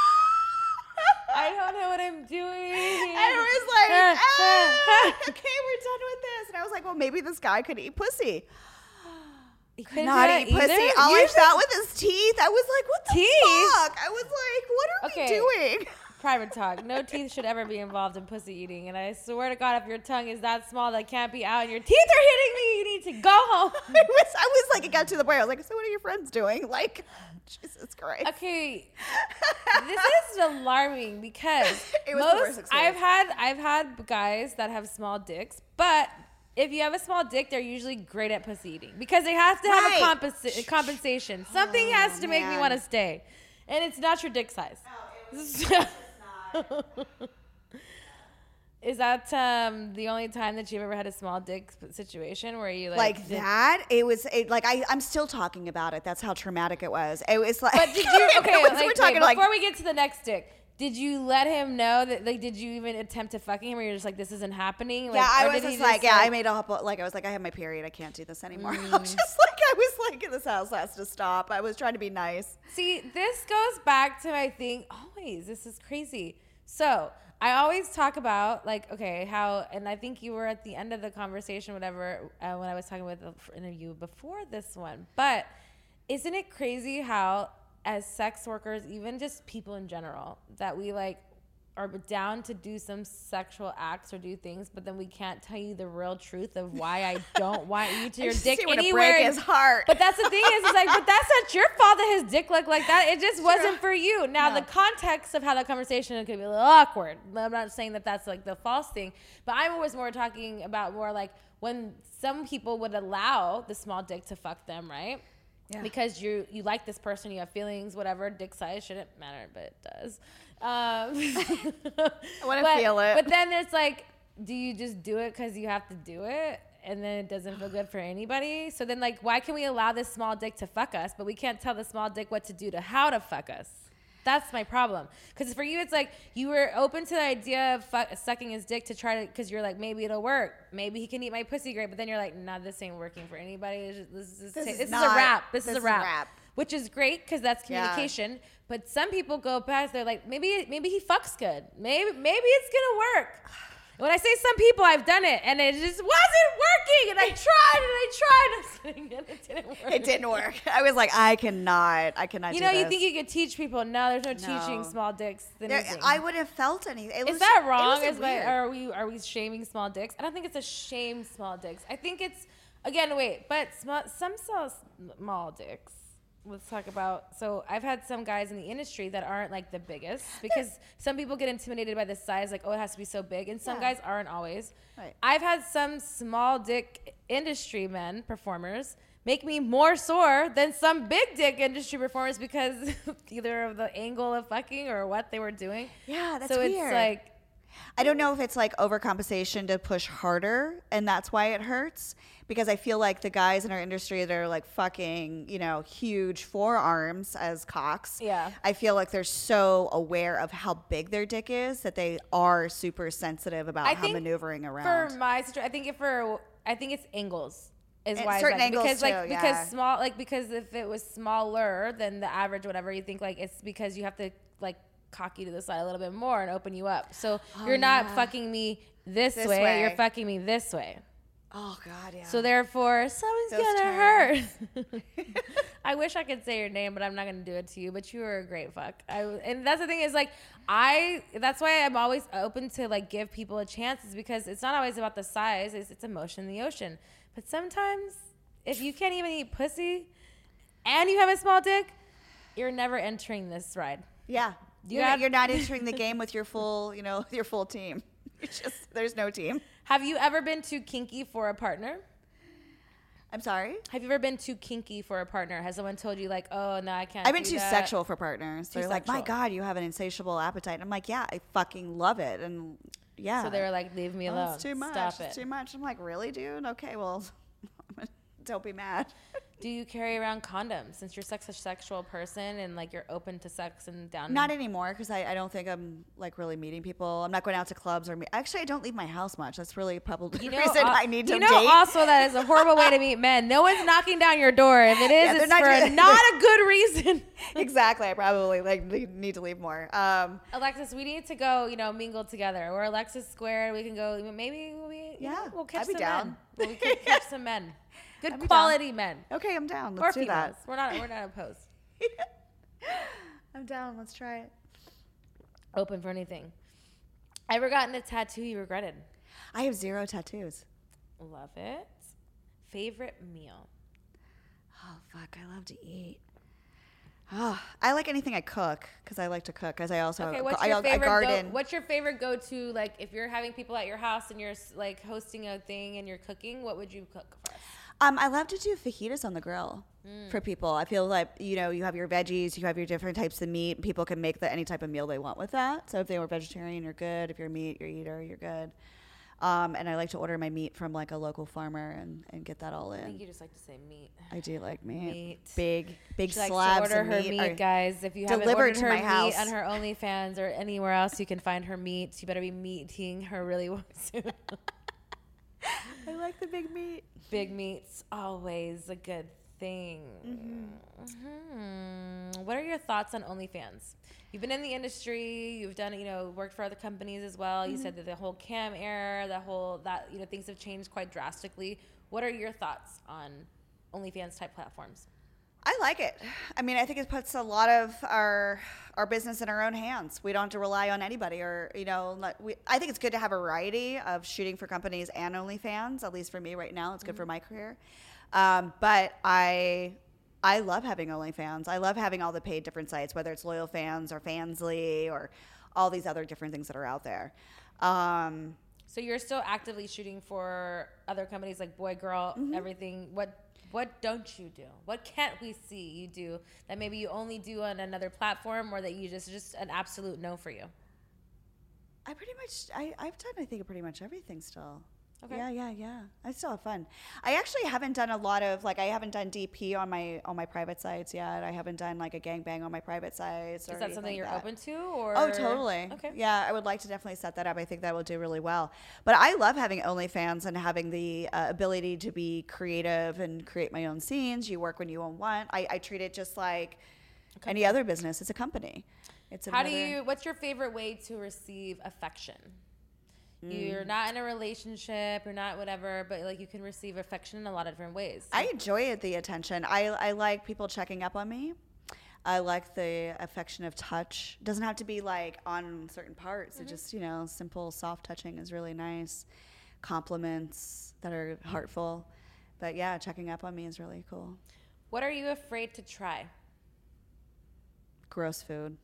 I don't know what I'm doing. And I was like, ah, okay, we're done with this. And I was like, well, maybe this guy could eat pussy. He couldn't Not do eat that pussy. either? All I Usually- felt with his teeth, I was like, what the Teeth? fuck? I was like, what are Okay. we doing? Private talk. No teeth should ever be involved in pussy eating. And I swear to God, if your tongue is that small that can't be out and your teeth are hitting me, you need to go home. I was, I was like, it got to the point. I was like, so what are your friends doing? Like, Jesus Christ. Okay, this is alarming because It was the worst most experience. I've had I've had guys that have small dicks, but if you have a small dick, they're usually great at pussy eating because they have to have Right. a compensa- compensation. Something Oh, has to make me man. want to stay, and it's not your dick size. Is that um, the only time that you've ever had a small dick situation where you like, Like did- that, it was it, like I, I'm still talking about it. That's how traumatic it was. It was like, But did you? Okay, it was- like, we're talking wait, like before we get to the next dick, did you let him know that? Like, did you even attempt to fucking him, or you're just like, this isn't happening? Like, yeah, I or was did he just like, yeah, I made a couple, like, I was like, I have my period. I can't do this anymore. I was just like, I was like, this house has to stop. I was trying to be nice. See, this goes back to my thing. Always, this is crazy. So I always talk about like, okay, how, and I think you were at the end of the conversation, whatever, uh, when I was talking with the interview before this one. But isn't it crazy how, as sex workers, even just people in general, that we like are down to do some sexual acts or do things, but then we can't tell you the real truth of why I don't want you to I your just dick want to anywhere. break his heart. But that's the thing is, it's like, but that's not your fault that his dick looked like that. It just wasn't for you. Now, No. the context of how that conversation could be a little awkward. I'm not saying that that's like the false thing, but I'm always more talking about more like when some people would allow the small dick to fuck them, right? Yeah. Because you you like this person, you have feelings, whatever. Dick size shouldn't matter, but it does. Um, I want to but, feel it. But then it's like, do you just do it because you have to do it? And then it doesn't feel good for anybody. So then, like, why can we allow this small dick to fuck us, but we can't tell the small dick what to do to how to fuck us? That's my problem. Because for you, it's like you were open to the idea of fuck, sucking his dick to try to, because you're like, maybe it'll work. Maybe he can eat my pussy great. But then you're like, nah, this ain't working for anybody. This is, this is, This this is is not- a wrap. This, this is a is a wrap. wrap. Which is great because that's Yeah. communication. But some people go past, they're like, maybe maybe he fucks good. Maybe maybe it's going to work. When I say some people, I've done it, and it just wasn't working. And I tried, and I tried, and I'm sitting, and it didn't work. It didn't work. I was like, I cannot. I cannot You do know, this. you think you could teach people. No, there's no, No. teaching small dicks. Than There- anything. I would have felt anything. It Is was- that it wrong? was Is my, weird. are we are we shaming small dicks? I don't think it's a shame small dicks. I think it's again wait, but small, some small small dicks. Let's talk about. So I've had some guys in the industry that aren't like the biggest because some people get intimidated by the size, like oh it has to be so big, and some Yeah. guys aren't always. Right. I've had some small dick industry men performers make me more sore than some big dick industry performers because either of the angle of fucking or what they were doing. Yeah, that's so weird. it's like. I don't know if it's like overcompensation to push harder and that's why it hurts. Because I feel like the guys in our industry that are like fucking, you know, huge forearms as cocks. Yeah. I feel like they're so aware of how big their dick is that they are super sensitive about I how think maneuvering around. For my situation, I think if for I think it's angles is And why certain it's like, angles because like too, because yeah. small like because if it was smaller than the average whatever you think like it's because you have to like cock you to the side a little bit more and open you up. So you're not yeah. fucking me this, This way, way. you're fucking me this way. Oh God, yeah. So therefore, someone's Those gonna terms. hurt. I wish I could say your name, but I'm not gonna do it to you. But you were a great fuck. I and that's the thing is like I. That's why I'm always open to like give people a chance, is because it's not always about the size. It's it's emotion in the ocean. But sometimes if you can't even eat pussy, and you have a small dick, you're never entering this ride. Yeah, You you're, got- you're not entering the game with your full, you know, your full team. It's just there's no team. Have you ever been too kinky for a partner? I'm sorry. Have you ever been too kinky for a partner? Has someone told you like, oh no, I can't? I've been do too that? sexual for partners. Too They're like, my sexual. God, you have an insatiable appetite. I'm like, yeah, I fucking love it, and yeah. So they were like, leave me Oh, alone. it's too much. Stop it's it. too much. I'm like, really, dude? Okay, well, don't be mad. Do you carry around condoms since you're such a sexual person and like you're open to sex and down? Not anymore, because I, I don't think I'm like really meeting people. I'm not going out to clubs or me- actually I don't leave my house much. That's really probably You the know, reason al- I need to you know date. also that is a horrible way to meet men. No one's knocking down your door. If it is, Yeah, they're it's not for doing- not a good reason. Exactly. I probably like le- need to leave more. Um, Alexis, we need to go, you know, mingle together. We're Alexis Squared. We can go. Maybe we, you Yeah, know, we'll catch I'd be some down. men. We can catch some men. Good I'd be quality men. okay, I'm down. Or Let's do females. that. We're not. We're not opposed. I'm down. Let's try it. Open for anything. Ever gotten a tattoo you regretted? I have zero tattoos. Love it. Favorite meal? Oh fuck! I love to eat. Oh, I like anything I cook because I like to cook. Because I also Okay, what's I, your I favorite? garden. Go, what's your favorite go-to? Like, if you're having people at your house and you're like hosting a thing and you're cooking, what would you cook for us? Um, I love to do fajitas on the grill Mm. for people. I feel like, you know, you have your veggies, you have your different types of meat. People can make the, any type of meal they want with that. So if they were vegetarian, you're good. If you're meat, you're eater, you're good. Um, and I like to order my meat from like a local farmer and, and get that all I think in. you just like to say meat. I do like meat. Meat. Big, big She likes to slabs order of her meat. meat, are- guys. If you haven't delivered ordered to her my meat house. on her OnlyFans or anywhere else, you can find her meat. You better be meeting her really soon. I like the big meat. Big meat's always a good thing. Mhm. What are your thoughts on OnlyFans? You've been in the industry. You've done, you know, worked for other companies as well. You said that the whole cam era, the whole that you know things have changed quite drastically. What are your thoughts on OnlyFans type platforms? I like it. I mean, I think it puts a lot of our our business in our own hands. We don't have to rely on anybody, or you know, like we. I think it's good to have a variety of shooting for companies and OnlyFans. At least for me right now, it's good for my career. Um, but I I love having OnlyFans. I love having all the paid different sites, whether it's Loyal Fans or Fansly or all these other different things that are out there. Um, So you're still actively shooting for other companies like Boy Girl, everything. What what don't you do? What can't we see you do that maybe you only do on another platform, or that you just just an absolute no for you? I pretty much, I, I've done, I think, pretty much everything still. Okay. Yeah, yeah, yeah. I still have fun. I actually haven't done a lot of, like, I haven't done D P on my on my private sites yet. I haven't done, like, a gangbang on my private sites. Or Is that anything something like you're that. open to, or Oh, totally. Okay. Yeah, I would like to definitely set that up. I think that will do really well. But I love having OnlyFans and having the uh, ability to be creative and create my own scenes. You work when you want. I, I treat it just like any other business. It's a company. It's How do another- you? What's your favorite way to receive affection? Mm. You're not in a relationship, you're not whatever, but like you can receive affection in a lot of different ways. I enjoy it, the attention. I, I like people checking up on me. I like the affection of touch. Doesn't have to be like on certain parts. Mm-hmm. It just, you know, simple soft touching is really nice. Compliments that are heartful. But yeah, checking up on me is really cool. What are you afraid to try? Gross food.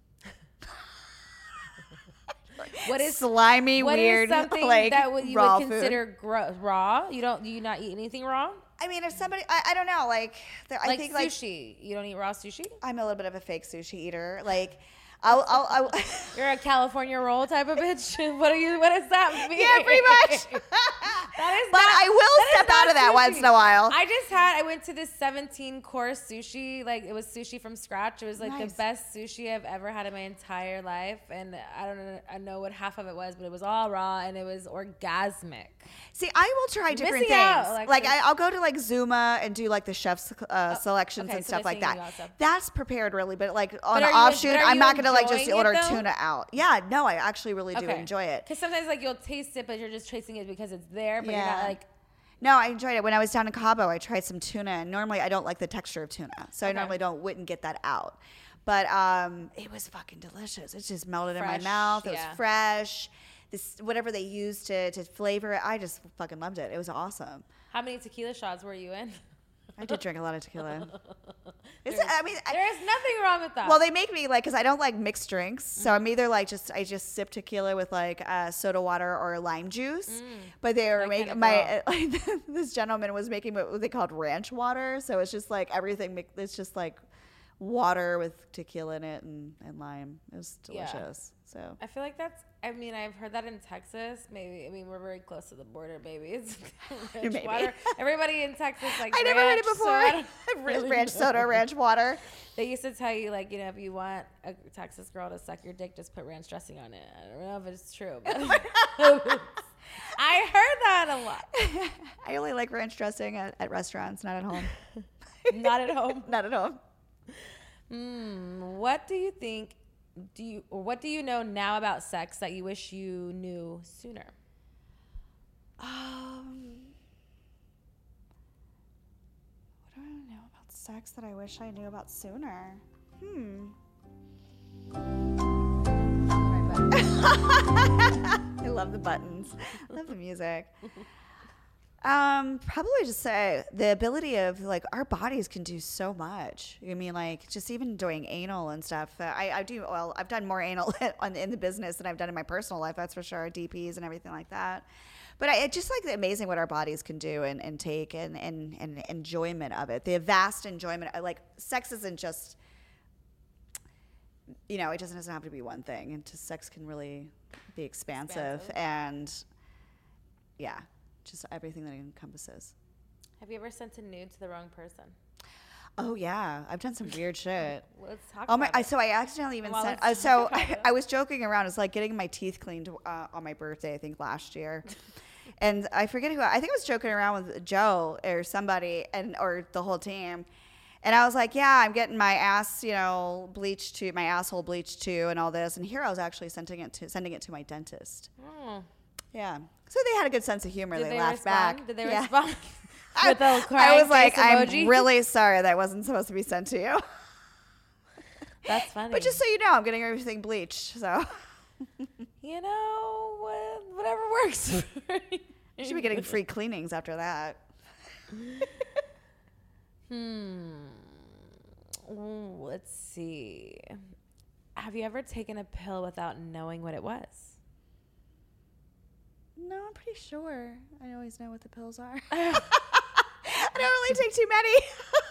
What is slimy, what is weird, something like that would, you raw would food? consider gross? Raw? You don't? Do you not eat anything raw? I mean, if somebody, I, I don't know, like, there, I Like think like sushi? You don't eat raw sushi? I'm a little bit of a fake sushi eater. Like, I'll, I'll, I'll You're a California roll type of bitch. What are you? What does that mean? yeah, pretty much. That is But not- I will that is step out not of that sushi. once in a while. I just had, I went to this seventeen course sushi. Like, it was sushi from scratch. It was like Nice. the best sushi I've ever had in my entire life. And I don't know, I know what half of it was, but it was all raw and it was orgasmic. See, I will try different missing out, things. Alexis. Like I, I'll go to like Zuma and do like the chef's uh, selections okay, and so they're stuff like sending that. you out stuff. That's prepared really, but like on But an are you- offshoot, but are I'm you not gonna like just enjoying it, order though? tuna out. Yeah, no, I actually really do enjoy it. Because sometimes like you'll taste it, but you're just tasting it because it's there, but Yeah. you're not like, No, I enjoyed it. When I was down in Cabo, I tried some tuna, and normally I don't like the texture of tuna, so I Okay. normally don't wouldn't get that out. But um, it was fucking delicious. It just melted in my Fresh, mouth. It yeah. was fresh. This whatever they used to to flavor it, I just fucking loved it. It was awesome. How many tequila shots were you in? I did drink a lot of tequila. It's, There's- I mean, I, There is nothing wrong with that. well, they make me like, because I don't like mixed drinks, so Mm. I'm either like just I just sip tequila with like uh, soda water or lime juice. But they were That making kinda my like, this gentleman was making what they called ranch water, so it's just like everything. mi- It's just like water with tequila in it and, and lime. It was Yeah. delicious. So I feel like that's. I mean, I've heard that in Texas. Maybe. I mean, we're very close to the border, baby. It's ranch Maybe. water. Everybody in Texas like. I never heard it ranch, so before. I don't really ranch know. soda, ranch water. They used to tell you, like, you know, if you want a Texas girl to suck your dick, just put ranch dressing on it. I don't know if it's true, but I heard that a lot. I only like ranch dressing at, at restaurants, not at home. Not at home. Not at home. Hmm. What do you think? Do you or what do you know now about sex that you wish you knew sooner? Um, what do I know about sex that I wish I knew about sooner? Hmm. I love the buttons. I love the music. Um, probably just say the ability of like our bodies can do so much. I mean, like just even doing anal and stuff. Uh, I, I do well. I've done more anal on in the business than I've done in my personal life. That's for sure. D Ps and everything like that. But I it's just like amazing what our bodies can do and, and take and, and and enjoyment of it. The vast enjoyment. Like sex isn't just. You know, it doesn't, doesn't have to be one thing. And just sex can really be expansive, Expansive. and yeah. Just everything that it encompasses. Have you ever sent a nude to the wrong person? Oh yeah, I've done some weird shit. Let's talk Oh my! about I, it. so I accidentally even Well, sent. let's Uh, so talk about I, it. I was joking around. It's like getting my teeth cleaned uh, on my birthday. I think last year, and I forget who. I think I was joking around with Joe or somebody, and or the whole team. And I was like, yeah, I'm getting my ass, you know, bleached to my asshole bleached too, and all this. And here I was actually sending it to sending it to my dentist. Hmm. Yeah. So they had a good sense of humor. Did they, they laughed respond? back. Did they Yeah. respond I, with a I crying was like, face emoji? I'm really sorry that wasn't supposed to be sent to you. That's funny. But just so you know, I'm getting everything bleached. So you know, what, whatever works. you should be getting free cleanings after that. Hmm. Ooh, let's see. Have you ever taken a pill without knowing what it was? No, I'm pretty sure. I always know what the pills are. I don't really take too many.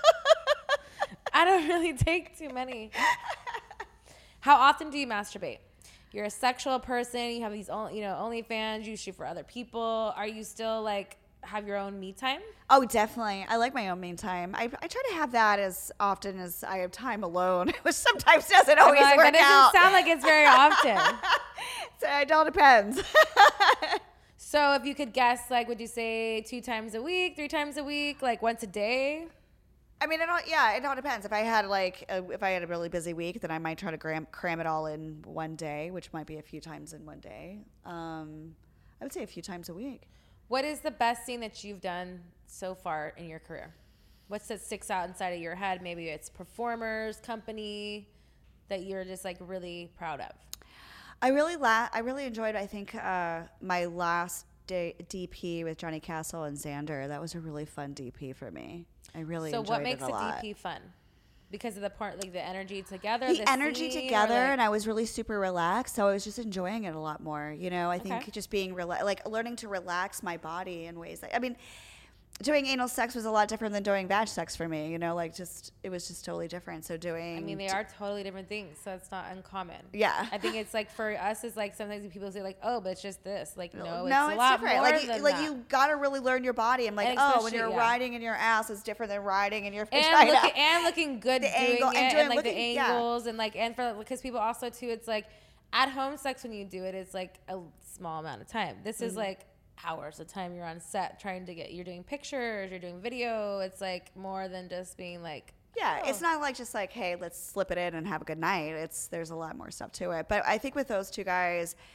I don't really take too many. How often do you masturbate? You're a sexual person. You have these, on- you know, OnlyFans. You shoot for other people. Are you still like have your own me time? Oh, definitely. I like my own me time. I, I try to have that as often as I have time alone, which sometimes doesn't always Like, work that doesn't out. sound like it's very often. So it all depends. So if you could guess, like, would you say two times a week, three times a week, like once a day? I mean, it all, yeah, it all depends. If I had like, a, if I had a really busy week, then I might try to cram, cram it all in one day, which might be a few times in one day. Um, I would say a few times a week. What is the best thing that you've done so far in your career? What's that sticks out inside of your head? Maybe it's performers, company that you're just like really proud of. I really la- I really enjoyed, I think, uh, my last day D P with Johnny Castle and Xander. That was a really fun D P for me. I really So enjoyed what makes it a a lot. D P fun? Because of the part, like the energy together, The energy scene, or, together, like- and I was really super relaxed, so I was just enjoying it a lot more. You know, I think Okay. just being rela- like learning to relax my body in ways that, I mean, doing anal sex was a lot different than doing vag sex for me. You know, like just it was just totally different. So doing, I mean, they are totally different things, so it's not uncommon. Yeah. I think it's like for us, it's like sometimes people say like, "Oh, but it's just this." Like, no, it's no, a it's lot different. more Like, you, than like that. you gotta really learn your body. I'm like, And oh, when especially- you're yeah. riding in your ass is different than riding in your and vagina. looking and looking good The doing angle- it, and and, doing- like the looking- yeah. angles, and like and for because people also too, it's like at home sex when you do it, it's like a small amount of time. This is Mm-hmm. like hours of time you're on set trying to get. You're doing pictures, you're doing video. It's like more than just being like. Yeah, oh. it's not like just like, hey, let's slip it in and have a good night. It's there's a lot more stuff to it. But I think with those two guys,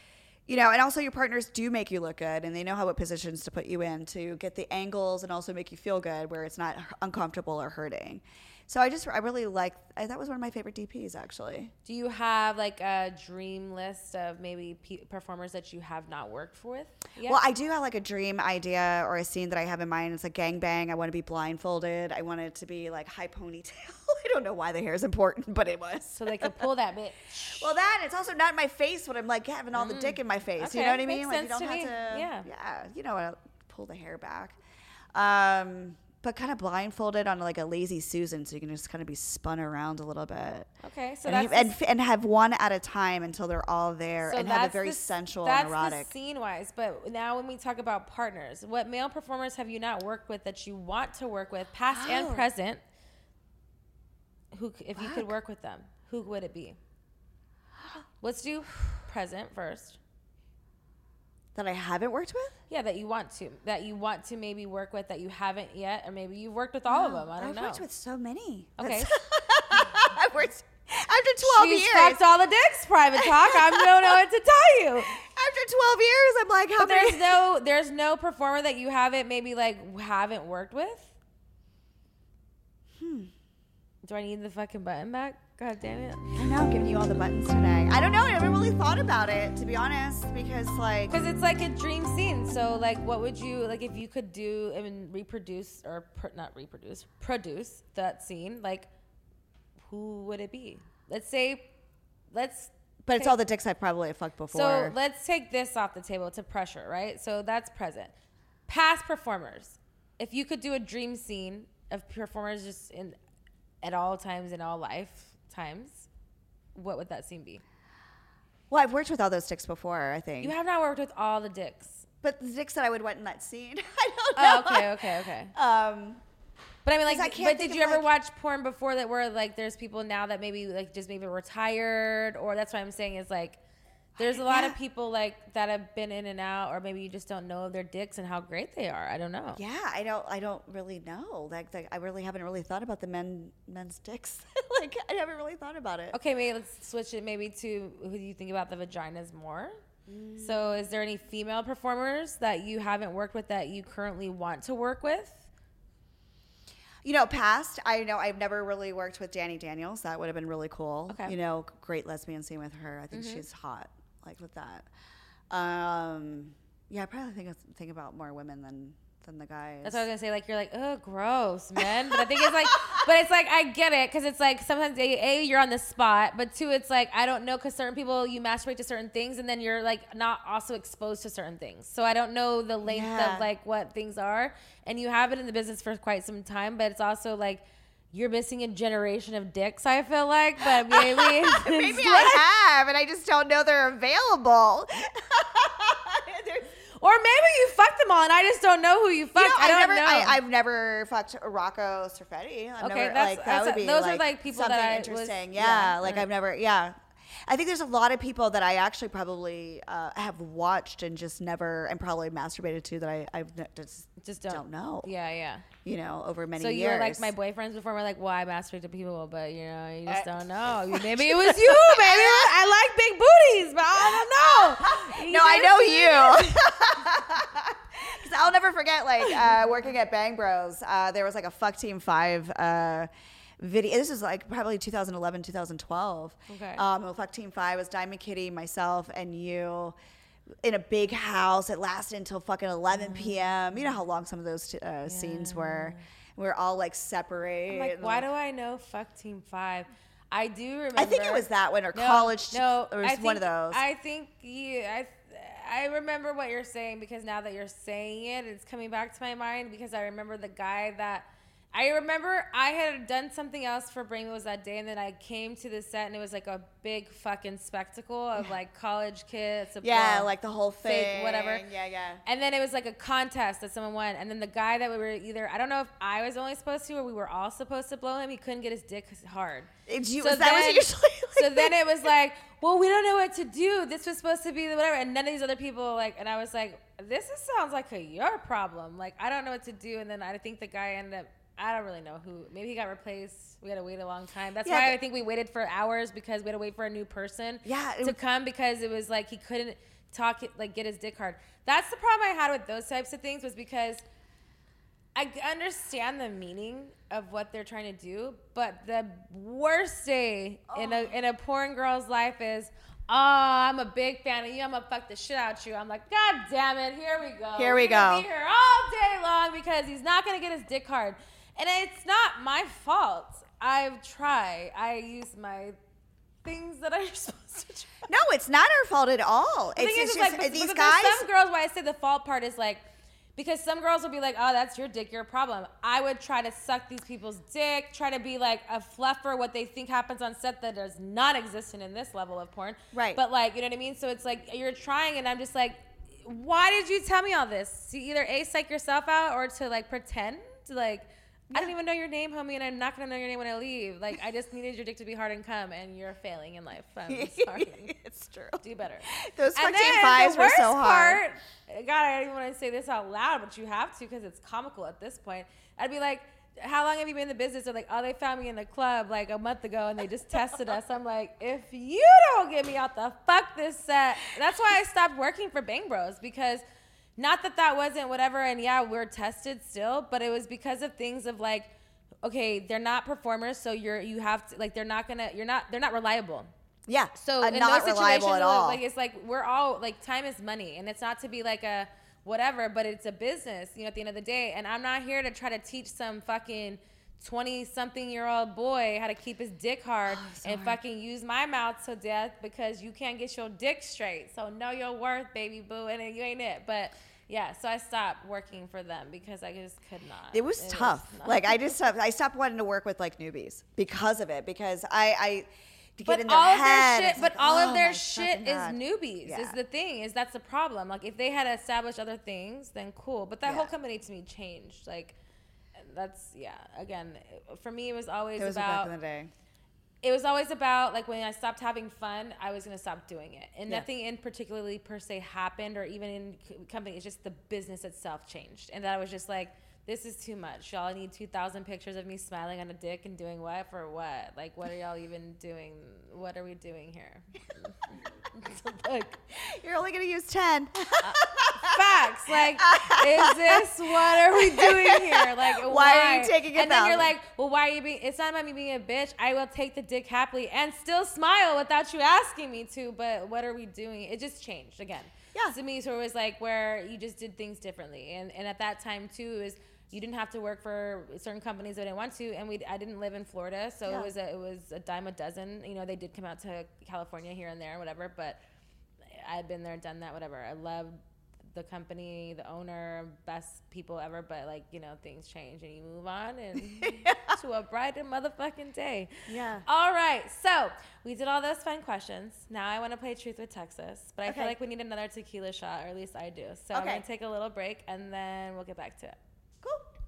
You know, and also your partners do make you look good, and they know how what positions to put you in to get the angles and also make you feel good where it's not uncomfortable or hurting. So I just, I really like, I, that was one of my favorite D Ps, actually. Do you have like a dream list of maybe p- performers that you have not worked with yet? Well, I do have like a dream idea or a scene that I have in mind. It's a gangbang. I want to be blindfolded. I want it to be like high ponytail. I don't know why the hair is important, but it was. So they could pull that bitch. Well, that, it's also not in my face when I'm like having all the dick in my face. Okay, You know what I makes mean? Like you sense don't to have me. to, Yeah. yeah, you know, I'll pull the hair back. Um, but kind of blindfolded on like a lazy Susan, so you can just kind of be spun around a little bit. Okay, so and, that's and, the, and have one at a time until they're all there, so and have it that's very the, sensual that's and erotic. the scene wise. But now when we talk about partners, what male performers have you not worked with that you want to work with, past Oh. and present? Who, c- if you could Fuck. work with them, who would it be? Let's do present first. That I haven't worked with? Yeah, that you want to, that you want to maybe work with that you haven't yet, or maybe you've worked with all of them. I don't I've know. worked with so many. Okay. That's- I've worked after twelve She's years. fucked all the dicks. Private talk. I don't know what to tell you. After twelve years, I'm like, how But many? there's no, there's no performer that you haven't maybe like haven't worked with. Hmm. Do I need the fucking button back? God damn it. I know, I'm giving you all the buttons today. I don't know. I haven't really thought about it, to be honest, because like, Because it's like a dream scene. So like, what would you like if you could do? I mean, reproduce or pr- not reproduce, produce that scene? Like, who would it be? Let's say, let's. but it's take- all the dicks I probably have fucked before. So let's take this off the table to pressure, right? So that's present. Past performers. If you could do a dream scene of performers just in at all times in all lifetimes, what would that scene be? Well, I've worked with all those dicks before, I think. You have not worked with all the dicks. But the dicks that I would want in that scene, I don't Oh, know. okay, okay, okay. Um, But I mean, like, 'Cause I can't but think did of, you ever like- watch porn before that where like there's people now that maybe like just maybe retired, or that's what I'm saying is like there's a lot of Yeah. people like that have been in and out, or maybe you just don't know their dicks and how great they are. I don't know. yeah, I don't, I don't really know. Like, like I really haven't really thought about the men, men's dicks. Like, I haven't really thought about it. Okay, maybe let's switch it maybe to who do you think about the vaginas more? Mm. So is there any female performers that you haven't worked with that you currently want to work with? You know, past, I know I've never really worked with Danny Daniels. That would have been really cool. Okay. You know, great lesbian scene with her. I think Mm-hmm. she's hot, like with that. Um, yeah, I probably think think about more women than than the guys. That's what I was gonna say. Like you're like, oh, gross, man. But I think it's like, but it's like I get it because it's like sometimes a, a you're on the spot, but two it's like I don't know because certain people you masturbate to certain things and then you're like not also exposed to certain things. So I don't know the length Yeah. of like what things are, and you have been in the business for quite some time, but it's also like you're missing a generation of dicks. I feel like, but maybe Maybe I have, and I just don't know they're available. There's- or maybe you fucked them all and I just don't know who you fucked. You know, I I've don't never, know. I, I've never fucked Rocco Serfetti. I've Okay, never, that's- like, that that's would a- be those are, like, like, people something that I was- interesting. yeah, yeah, like uh. I've never, yeah. I think there's a lot of people that I actually probably uh, have watched and just never, and probably masturbated to that I I've n- just, just don't, don't know. Yeah, yeah. You know, over many So you years. were like my boyfriends before. Were like, well, I masturbate to people, but you know, you just Uh, don't know. You- Maybe it was you. Maybe I like big booties, but I don't know. No, I know you. Because I'll never forget, like, uh, working at Bang Bros, uh, there was like a Fuck Team five uh, video. This was like probably two thousand eleven, two thousand twelve. Okay. Um, well, Fuck Team five was Diamond Kitty, myself, and you in a big house. It lasted until fucking eleven p.m. You know how long some of those uh, scenes were. We were all like separated. I'm like, and, why do I know Fuck Team Five? I do remember. I think it was that one or No, college. No, it was I one of think- those. I think you. I. I remember what you're saying because now that you're saying it, it's coming back to my mind because I remember the guy that. I remember I had done something else for Brain Moves that day, and then I came to the set, and it was like a big fucking spectacle of like college kids. yeah, well, like the whole fake, thing. whatever. Yeah, yeah. And then it was like a contest that someone won. And then the guy that we were either, I don't know if I was only supposed to or we were all supposed to blow him. He couldn't get his dick hard. It, you, So that was then- usually like So then it was like, well, we don't know what to do. This was supposed to be the whatever. And none of these other people like, and I was like, this is, sounds like a your problem. Like, I don't know what to do. And then I think the guy ended up I don't really know who. Maybe he got replaced. We had to wait a long time. That's Yeah, why th- I think we waited for hours because we had to wait for a new person Yeah, it to was- come because it was like he couldn't talk, like get his dick hard. That's the problem I had with those types of things was because I understand the meaning of what they're trying to do, but the worst day in a in a porn girl's life is, oh, I'm a big fan of you. I'm gonna fuck the shit out you. I'm like, God damn it, here we go. Here we We're gonna go. Be here all day long because he's not gonna get his dick hard, and it's not my fault. I've tried. I use my things that I'm supposed to try. No, it's not our fault at all. The It's, thing it's is, just like, but- these but guys. there's some girls, why I say the fault part is like, because some girls will be like, oh, that's your dick, your problem. I would try to suck these people's dick, try to be like a fluffer, what they think happens on set that does not exist in this level of porn. Right. But like, you know what I mean? So it's like, you're trying, and I'm just like, why did you tell me all this? To either A, psych yourself out, or to like pretend to like, I don't even know your name, homie, and I'm not gonna know your name when I leave. Like, I just needed your dick to be hard and come, and you're failing in life. I'm sorry. It's true. Do better. Those And fucking then fives the were worst so hard. Part, God, I don't even want to say this out loud, but you have to because it's comical at this point. I'd be like, how long have you been in the business? They're like, oh, they found me in the club like a month ago and they just tested us. I'm like, if you don't get me out the fuck this set. That's why I stopped working for Bang Bros, because not that that wasn't whatever. And yeah, we're tested still, but it was because of things of like, okay, they're not performers. So you're, you have to like, they're not gonna, you're not, they're not reliable. Yeah. So uh, in not those reliable situations, at all. like it's like we're all like time is money, and it's not to be like a whatever, but it's a business, you know, at the end of the day. And I'm not here to try to teach some fucking twenty something year old boy how to keep his dick hard Oh, so and hard. fucking use my mouth to death because you can't get your dick straight. So know your worth, baby boo, and then you ain't it. But yeah, so I stopped working for them because I just could not. It was tough. not- Like I just stopped, I stopped wanting to work with like newbies because of it. Because I, I to get But in their all of head. their it's shit, like, but all oh of their my shit fucking is God. newbies. Yeah. Is the thing. Is that's the problem. Like if they had established other things, then cool. But that Yeah. whole company to me changed. Like that's yeah. Again, for me, it was always It was about. back in the day. It was always about like when I stopped having fun, I was gonna stop doing it, and Yeah. nothing in particularly per se happened, or even in c- company. It's just the business itself changed, and that I was just like, this is too much. Y'all need two thousand pictures of me smiling on a dick and doing what for what? Like, what are y'all even doing? What are we doing here? Like, You're only gonna use ten. facts. Like, is this what are we doing here? Like, why, Why are you taking it And then you're down? like, well, why are you being? It's not about me being a bitch. I will take the dick happily and still smile without you asking me to. But what are we doing? It just changed again. Yeah. To me, so it was like where you just did things differently, and and at that time too, it was you didn't have to work for certain companies that I didn't want to, and we I didn't live in Florida, so Yeah. it was a, it was a dime a dozen. You know, they did come out to California here and there, whatever, but I had been there, done that, whatever. I loved the company, the owner, best people ever, but like, you know, things change and you move on and to a brighter motherfucking day. Yeah. All right. So we did all those fun questions. Now I want to play Truth with Texas, but I feel Okay. like we need another tequila shot, or at least I do. So I'm Okay. going to take a little break and then we'll get back to it. Cool.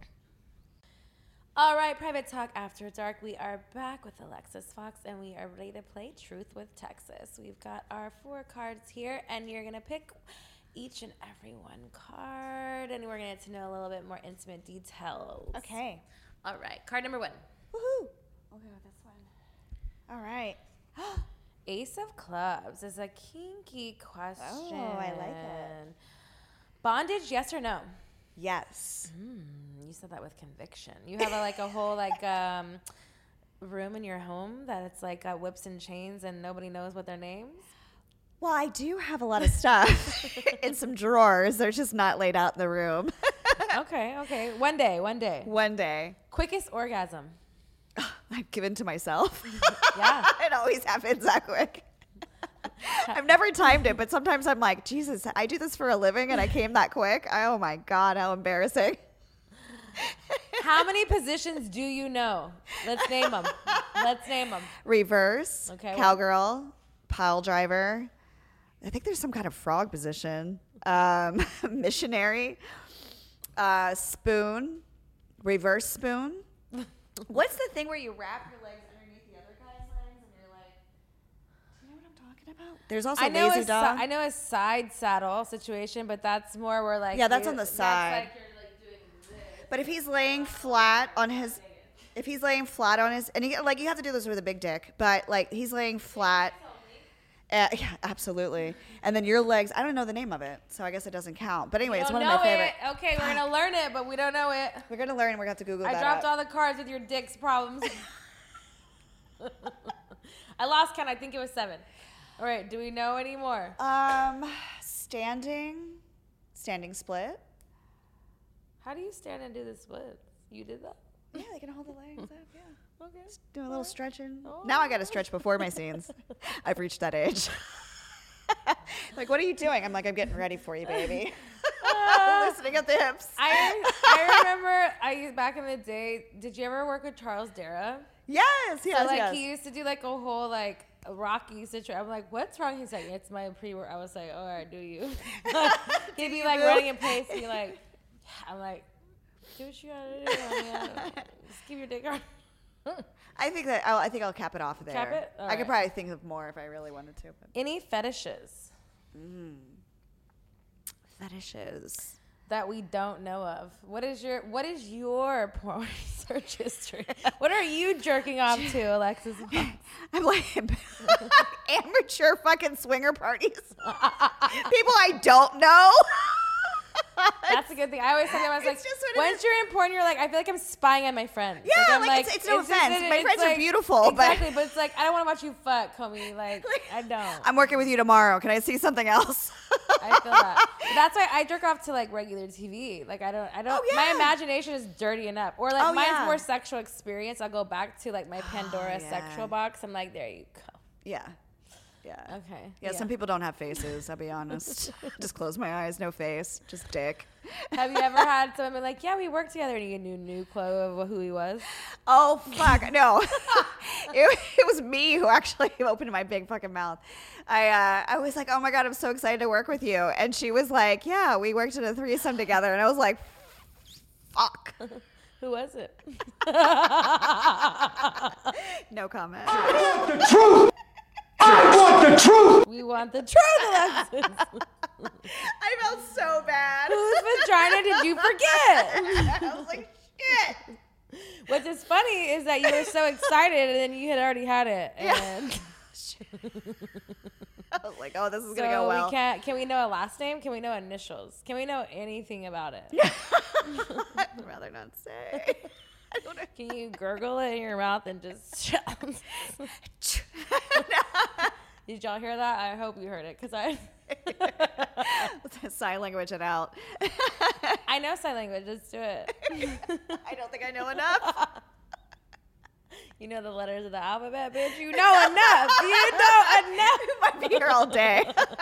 All right, Private Talk After Dark. We are back with Alexis Fox, and we are ready to play Truth with Texas. We've got our four cards here, and you're going to pick each and every one card, and we're going to get to know a little bit more intimate details. Okay. All right, card number one. Woohoo. Okay, this one. All right. Ace of Clubs is a kinky question. Oh, I like it. Bondage, yes or no? Yes. Mm, you said that with conviction. You have a, like a whole like um, room in your home that it's like got whips and chains and nobody knows what their names. Well, I do have a lot of stuff in some drawers. They're just not laid out in the room. Okay, okay. One day, one day. One day. Quickest orgasm. I've given to myself. Yeah. It always happens that quick. I've never timed it, but sometimes I'm like, Jesus, I do this for a living and I came that quick. Oh my God, how embarrassing. How many positions do you know? Let's name them. Let's name them. Reverse, Okay, what- cowgirl, pile driver. I think there's some kind of frog position. Um, missionary, uh, spoon, reverse spoon. What's the thing where you wrap your legs underneath the other guy's legs and you're like, do you know what I'm talking about? There's also I know, lazy a si- dog. I know a side saddle situation, but that's more where like Yeah, that's you- on the side. That's like you're like doing this. But if he's laying flat on his, if he's laying flat on his, and he, like you have to do this with a big dick, but like he's laying flat. Uh, yeah, absolutely. And then your legs, I don't know the name of it, so I guess it doesn't count. But anyway, We it's don't one of my know favorite. it. Okay, we're gonna learn it, but we don't know it. We're gonna learn. We're gonna have to Google I that. dropped up. all the cards with your dick's problems. I lost count. I think it was seven. All right. Do we know any more? Um, standing, standing split. How do you stand and do the splits? You did that? Yeah, they can hold the legs up. Yeah. Okay. Just do a little stretching. Oh. Now I got to stretch before my scenes. I've reached that age. Like, what are you doing? I'm like, I'm getting ready for you, baby. Uh, Listening at the hips. I I remember I back in the day. Did you ever work with Charles Dara? Yes, yes, So like yes. he used to do like a whole like Rocky situation. I'm like, what's wrong? He's like, it's my pre-work. I was like, all right, do you? He'd be like running in place and be like, I'm like, do what you gotta do. honey. I don't know. Just keep your dick on. I think that I'll, I think I'll cap it off there. Cap it? All I could right. probably think of more if I really wanted to. But. Any fetishes Fetishes. that we don't know of? What is your What is your porn search history? What are you jerking off to, Alexis? I'm like amateur fucking swinger parties. People I don't know. That's a good thing. I always tell them, I was like, It's just what it once is. you're in porn, you're like, I feel like I'm spying on my friends. Yeah, I'm like, it's- it's no just- offense. My it's friends are like- beautiful, but- exactly, but it's like I don't want to watch you fuck, homie. Like, I don't. I'm working with you tomorrow. Can I see something else? I feel that. But that's why I jerk off to like regular T V. Like I don't, I don't. Oh, My yeah. imagination is dirty enough. Or like Oh, mine's yeah. more sexual experience. I'll go back to like my Pandora yeah. sexual box. I'm like, there you go. Yeah. Yeah. Okay. Yeah, some people don't have faces, I'll be honest. Just close my eyes, no face, just dick. Have you ever had someone be like, yeah, we worked together, and you knew new clue of who he was? Oh, fuck, no. it, it was me who actually opened my big fucking mouth. I uh, I was like, oh my God, I'm so excited to work with you. And she was like, yeah, we worked in a threesome together. And I was like, fuck. Who was it? No comment. The truth! I want the truth! We want the truth, Alexis. I felt so bad. Whose vagina did you forget? I was like, shit. What's is funny is that you were so excited and then you had already had it. And I was like, oh, this is so going to go well. we can't, can we know a last name? Can we know initials? Can we know anything about it? I'd rather not say. I don't know. Can you gurgle it in your mouth and just Did y'all hear that? I hope you heard it because I Sign language it out. I know sign language. Let's do it. I don't think I know enough. You know the letters of the alphabet, bitch. You know enough. You know enough. Might be here all day.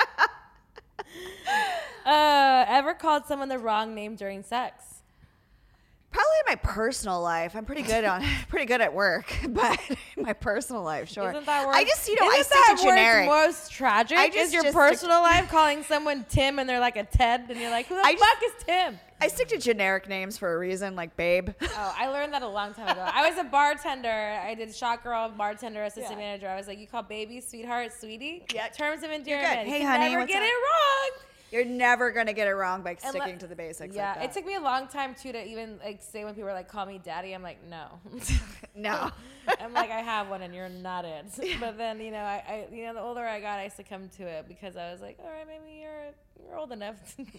Uh, ever called someone the wrong name during sex? Probably in my personal life. I'm pretty good on pretty good at work, but in my personal life, sure. Isn't that work? I just, you know, I Isn't stick that to generic. what's most tragic? I just- is your just personal life calling someone Tim and they're like a Ted and you're like, who the I fuck is Tim? I stick to generic names for a reason, like babe. Oh, I learned that a long time ago. I was a bartender. I did shot girl, bartender, assistant Yeah. manager. I was like, you call baby, sweetheart, sweetie? Yeah. Terms of good. endearment. Hey, you can honey, never what's get up? it wrong. You're never gonna get it wrong by And sticking le- to the basics. Yeah, like that. it took me a long time too to even like say when people were like, call me daddy. I'm like, no. No. I'm like, I have one and you're not it. But then, you know, I, I, you know, the older I got, I succumbed to it because I was like, all right, maybe you're you're old enough.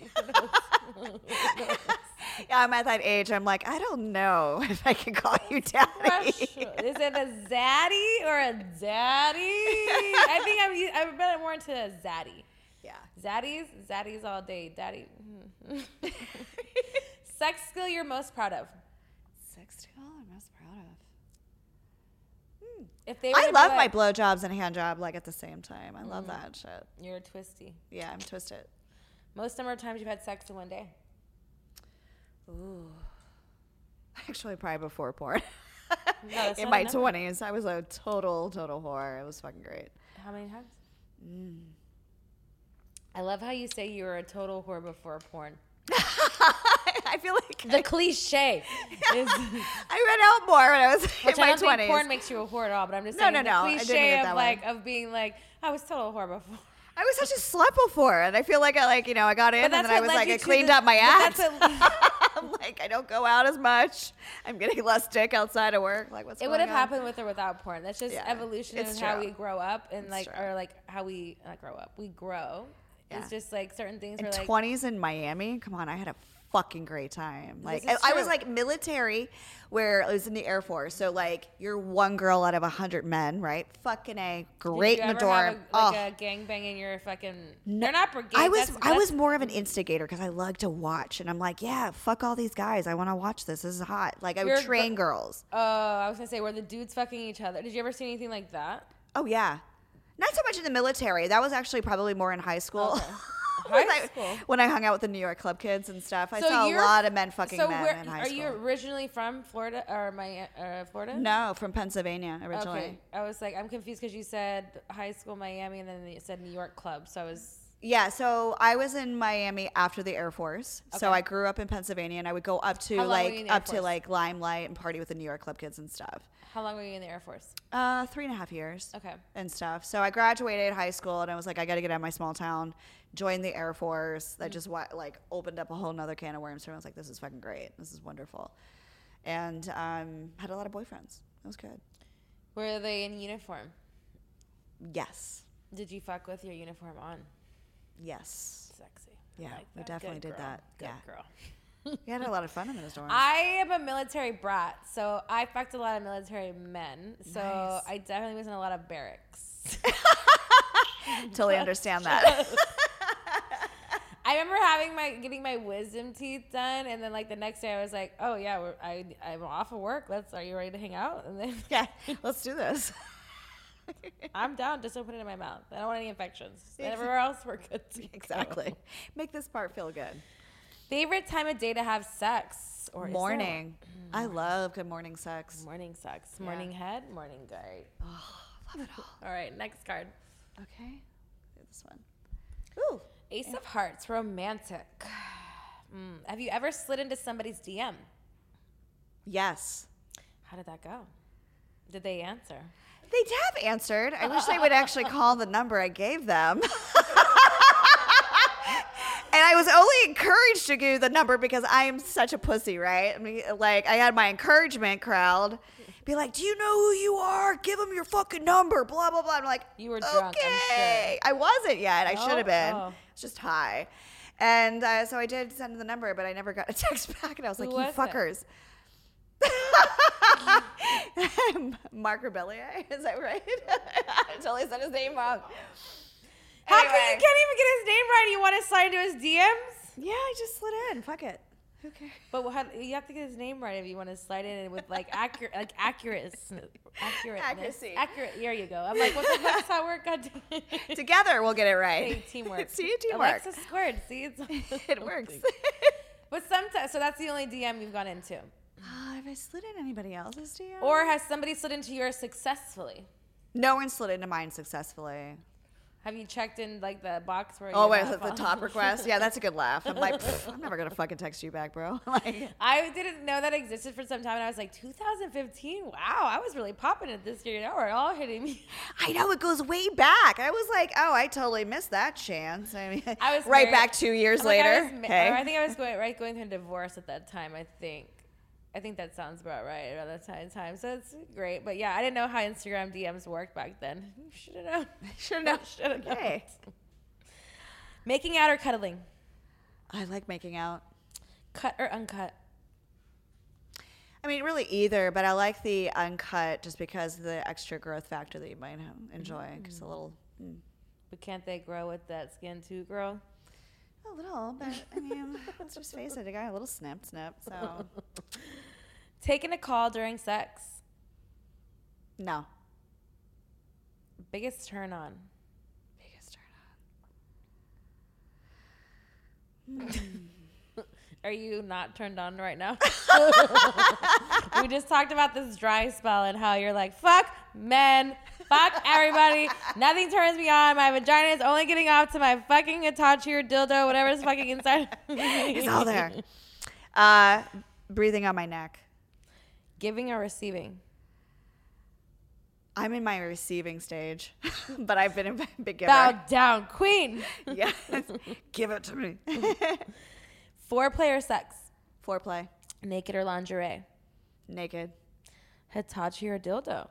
Yeah, I'm at that age. I'm like, I don't know if I can call you daddy. Is it a zaddy or a daddy? I think I'm u- I'm better more into a zaddy. Yeah. Zaddies, zaddies all day, daddy. Sex skill you're most proud of. Sex skill I'm most proud of. If they were I to be love like, my blowjobs and hand job like at the same time. I love that shit. You're a twisty. Yeah, I'm twisted. Most number of times you've had sex in one day. Ooh. Actually, probably before porn. No, that's In not my a number. twenties, I was a total, total whore. It was fucking great. How many times? I love how you say you were a total whore before porn. I feel like The cliche is, I went out more when I was which in I my don't think twenties. porn makes you a whore at all. But I'm just No, saying no, the no, I didn't mean cliche it of that way. like of being like I was total whore before. I was such a slut before, and I feel like I like you know I got in, and then I was what led like you I to cleaned the- up my but act. that's what- I'm like, I don't go out as much. I'm getting less dick outside of work. Like, what's It going would have on? happened with or without porn. That's just Yeah, evolution it's of how true. we grow up and It's like, true. or like how we not grow up. We grow. Yeah. It's just like certain things In were like. twenties in Miami, come on, I had a fucking great time. Like, This is I, I was true. like military, where I was in the Air Force. So like, you're one girl out of a hundred men, right? Fucking a, great Did in you the ever dorm. have a, oh. like a gangbang in your fucking? They're not brigade. I was that's, I was that's- more of an instigator because I like to watch, and I'm like, yeah, fuck all these guys. I want to watch this. This is hot. Like, I would You're train gr- girls. Oh, I was gonna say, were the dudes fucking each other? Did you ever see anything like that? Oh yeah, not so much in the military. That was actually probably more in high school. Okay. when, High I, school? when I hung out with the New York club kids and stuff, I So saw a you're- lot of men fucking so men where, in high are school. you originally from Florida or my uh, Florida? No, from Pennsylvania originally. Okay, I was like, I'm confused because you said high school Miami and then you said New York club. So I was. Yeah, so I was in Miami after the Air Force. So Okay. I grew up in Pennsylvania, and I would go up to How long were you like in the Air up to Force? like Limelight and party with the New York club kids and stuff. How long were you in the Air Force? Uh, three and a half years. Okay. And stuff. So I graduated high school, and I was like, I got to get out of my small town. Joined the Air Force. That just wa- like opened up a whole nother can of worms. So I was like, this is fucking great. This is wonderful. And um, had a lot of boyfriends. It was good. Were they in uniform? Yes. Did you fuck with your uniform on? Yes. Sexy. Yeah, I like we that. definitely Good did girl. that. Good Yeah. girl. We had a lot of fun in those dorms. I am a military brat, so I fucked a lot of military men. So Nice. I definitely was in a lot of barracks. totally understand that. I remember having my getting my wisdom teeth done, and then like the next day I was like, "Oh yeah, we're, I I'm off of work. Let's. Are you ready to hang out?" And then Yeah, let's do this. I'm down. Just don't put it in my mouth. I don't want any infections. Everywhere else we're good. To go. Exactly. Make this part feel good. Favorite time of day to have sex or is there one? Morning. I love good morning sex. Morning sex. Yeah. Morning head. Morning guy. Love it all. All right. Next card. Okay. Do this one. Ooh. Ace of Hearts. Romantic. Mm. Have you ever slid into somebody's D M? Yes. How did that go? Did they answer? They have answered. I wish they would actually call the number I gave them. And I was only encouraged to give the number because I am such a pussy, right? I mean, like, I had my encouragement crowd be like, do you know who you are? Give them your fucking number, blah, blah, blah. I'm like, You were drunk, I'm okay. I wasn't yet. I Oh, should have been. oh. It's just high. And uh, so I did send the number, but I never got a text back. And I was Who like, was you it? fuckers. Mark Rebellier, is that right? I totally said his name wrong. How come you Anyway. can't even get his name right? You want to slide into his D Ms? Yeah, I just slid in. Fuck it. Who cares? But how, you have to get his name right if you want to slide in with like accurate, like accurate, accurate, Accuracy. accurate. There you go. I'm like, what the fuck's that word? God damn it. Together, we'll get it right. Hey, teamwork. See, teamwork. Alexa squared. See, it's It works. But sometimes, so that's the only D M you've gone into, Uh, have I slid in anybody else's D M? or has somebody slid into yours successfully? No one slid into mine successfully. Have you checked in like the box where? Oh, you're wait, not the following- top request? Yeah, that's a good laugh. I'm like, "Pfft, I'm never going to fucking text you back, bro. Like, I didn't know that existed for some time, and I was like, two thousand fifteen. Wow, I was really popping it this year. Now we're all hitting me. I know it goes way back. I was like, oh, I totally missed that chance. I mean, I was right married- back two years I'm like, I later. was ma- okay. or I think I was going right going through a divorce at that time. I think, I think that sounds about right around that time. time. So it's great, but yeah, I didn't know how Instagram D Ms worked back then. Should have known. Should have known. Should have known. Hey. Making out or cuddling? I like making out. Cut or uncut? I mean, really either, but I like the uncut just because of the extra growth factor that you might have, enjoy. It's a little, mm, But can't they grow with that skin too, girl? a little, but I mean, let's just face it, I got a little snip, snip. So Taking a call during sex? no, Biggest turn on? biggest turn Are you not turned on right now? We just talked about this dry spell and how you're like, fuck men, fuck everybody. Nothing turns me on. My vagina is only getting off to my fucking Hitachi or dildo, whatever's fucking inside. It's all there. Uh, breathing on my neck. Giving or receiving? I'm in my receiving stage, but I've been a big giver. Bow down, queen. Yes, give it to me. Foreplay or sex? Foreplay. Naked or lingerie? Naked. Hitachi or dildo?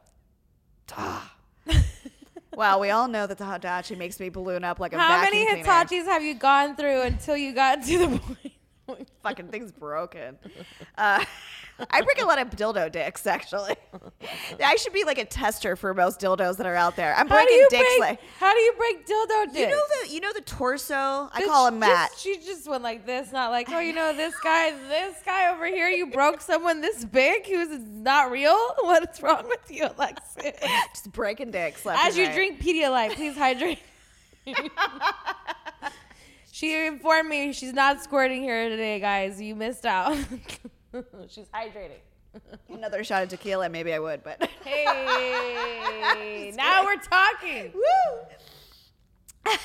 Wow, we all know that the Hitachi makes me balloon up like a How vacuum many cleaner. Hitachis have you gone through until you got to the point? Fucking thing's broken. Uh, I break a lot of dildo dicks, actually. I should be like a tester for most dildos that are out there. I'm How do breaking you dicks break, like how do you break dildo dicks? you know the you know the torso. I Did call she him Matt. Just, she just went like this, not like, oh, you know, this guy, this guy over here, you broke someone this big who's not real? What's wrong with you, Alexis? Just breaking dicks. Left As and you right. drink Pedialyte, please hydrate. She informed me she's not squirting here today, guys. You missed out. She's hydrating. Another shot of tequila, maybe I would, but Hey, now we're talking. woo.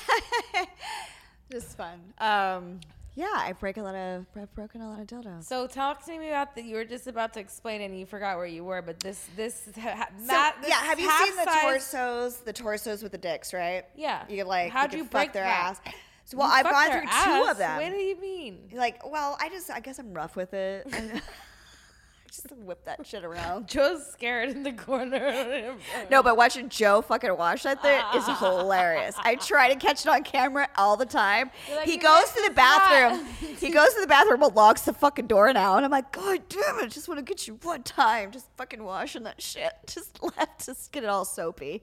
Just fun. Um, yeah, I break a lot of I've broken a lot of dildos. So talk to me about that. You were just about to explain and you forgot where you were, but this, this, ha, So, Matt, this yeah, have you seen the half-size- torsos? The torsos with the dicks, right? Yeah. You could like How'd you, you could break fuck their that? ass. So, well, You I've fucked gone their through ass? two of them. What do you mean? Like, well, I just I guess I'm rough with it. I just whip that shit around. Joe's scared in the corner. No, but watching Joe fucking wash that thing is hilarious. I try to catch it on camera all the time. You're like, He "You goes guys to the is hot." bathroom. He goes to the bathroom and locks the fucking door now. And I'm like, God damn it, I just want to get you one time. Just fucking washing that shit. Just left, just get it all soapy.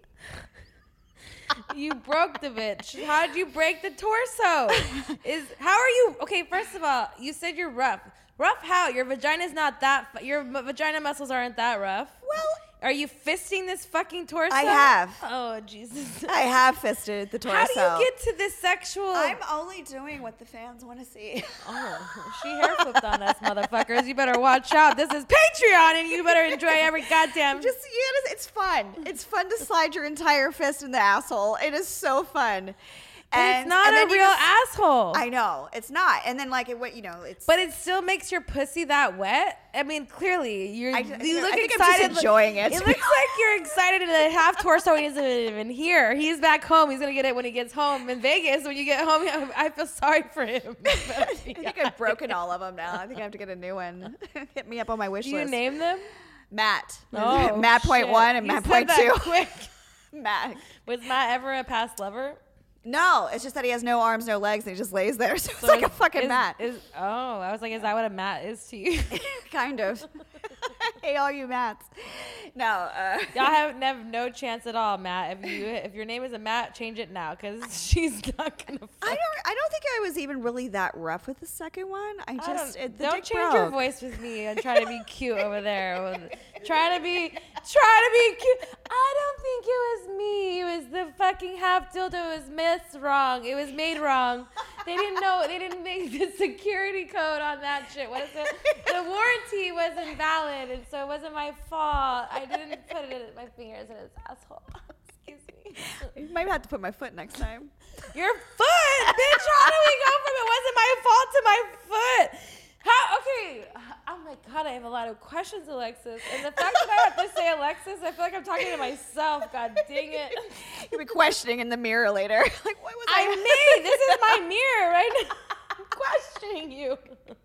You broke the bitch. How did you break the torso? Is how are you? Okay, first of all, you said you're rough. Rough how? Your vagina's not that. Fu- your m- vagina muscles aren't that rough. Well, Are you fisting this fucking torso? I have. Oh Jesus. I have fisted the torso. How do you get to this sexual? I'm only doing what the fans want to see. Oh, she hair flipped on us, motherfuckers. You better watch out. This is Patreon, and you better enjoy every goddamn. Just you know, it's fun. It's fun to slide your entire fist in the asshole. It is so fun. But and it's not and a then you real just- asshole. I know it's not. And then like it, what you know, it's. But it still makes your pussy that wet. I mean, clearly you're. I- you I look think I'm just excited. enjoying it. It looks like you're excited to have torso. He isn't even here. He's back home. He's gonna get it when he gets home in Vegas. When you get home, I feel sorry for him. I think I've broken all of them now. I think I have to get a new one. Hit me up on my wish Do you list. name them? Matt. Oh, Matt point shit. one and You Matt said point that two. quick. Matt. Was Matt ever a past lover? No, it's just that he has no arms, no legs, and he just lays there. So it's So like a is- fucking is- mat. Is, oh, I was like, is that what a mat is to you? Kind of. Hey, all you Matts. No. Uh, Y'all have, have no chance at all, Matt. If you if your name is a Matt, change it now, because she's not gonna. Fuck. I don't. I don't think I was even really that rough with the second one. I I just don't, it, the don't dick change your broke. voice with me and try to be cute over there. Trying to be, trying to be cute. I don't think it was me. It was the fucking half dildo. It was myths wrong. It was made wrong. They didn't know. They didn't make the security code on that shit. What is it? The warranty was invalid, and so it wasn't my fault. I didn't put it in my fingers in his asshole. Excuse me. You might have to put my foot next time. Your foot, bitch. How do we go from it wasn't my fault to my foot? How? Okay. Oh my God, I have a lot of questions, Alexis. And the fact that I have to say Alexis, I feel like I'm talking to myself. God dang it. You'll be questioning in the mirror later. Like, what was I'm I? me. This is my mirror right now. I'm questioning you.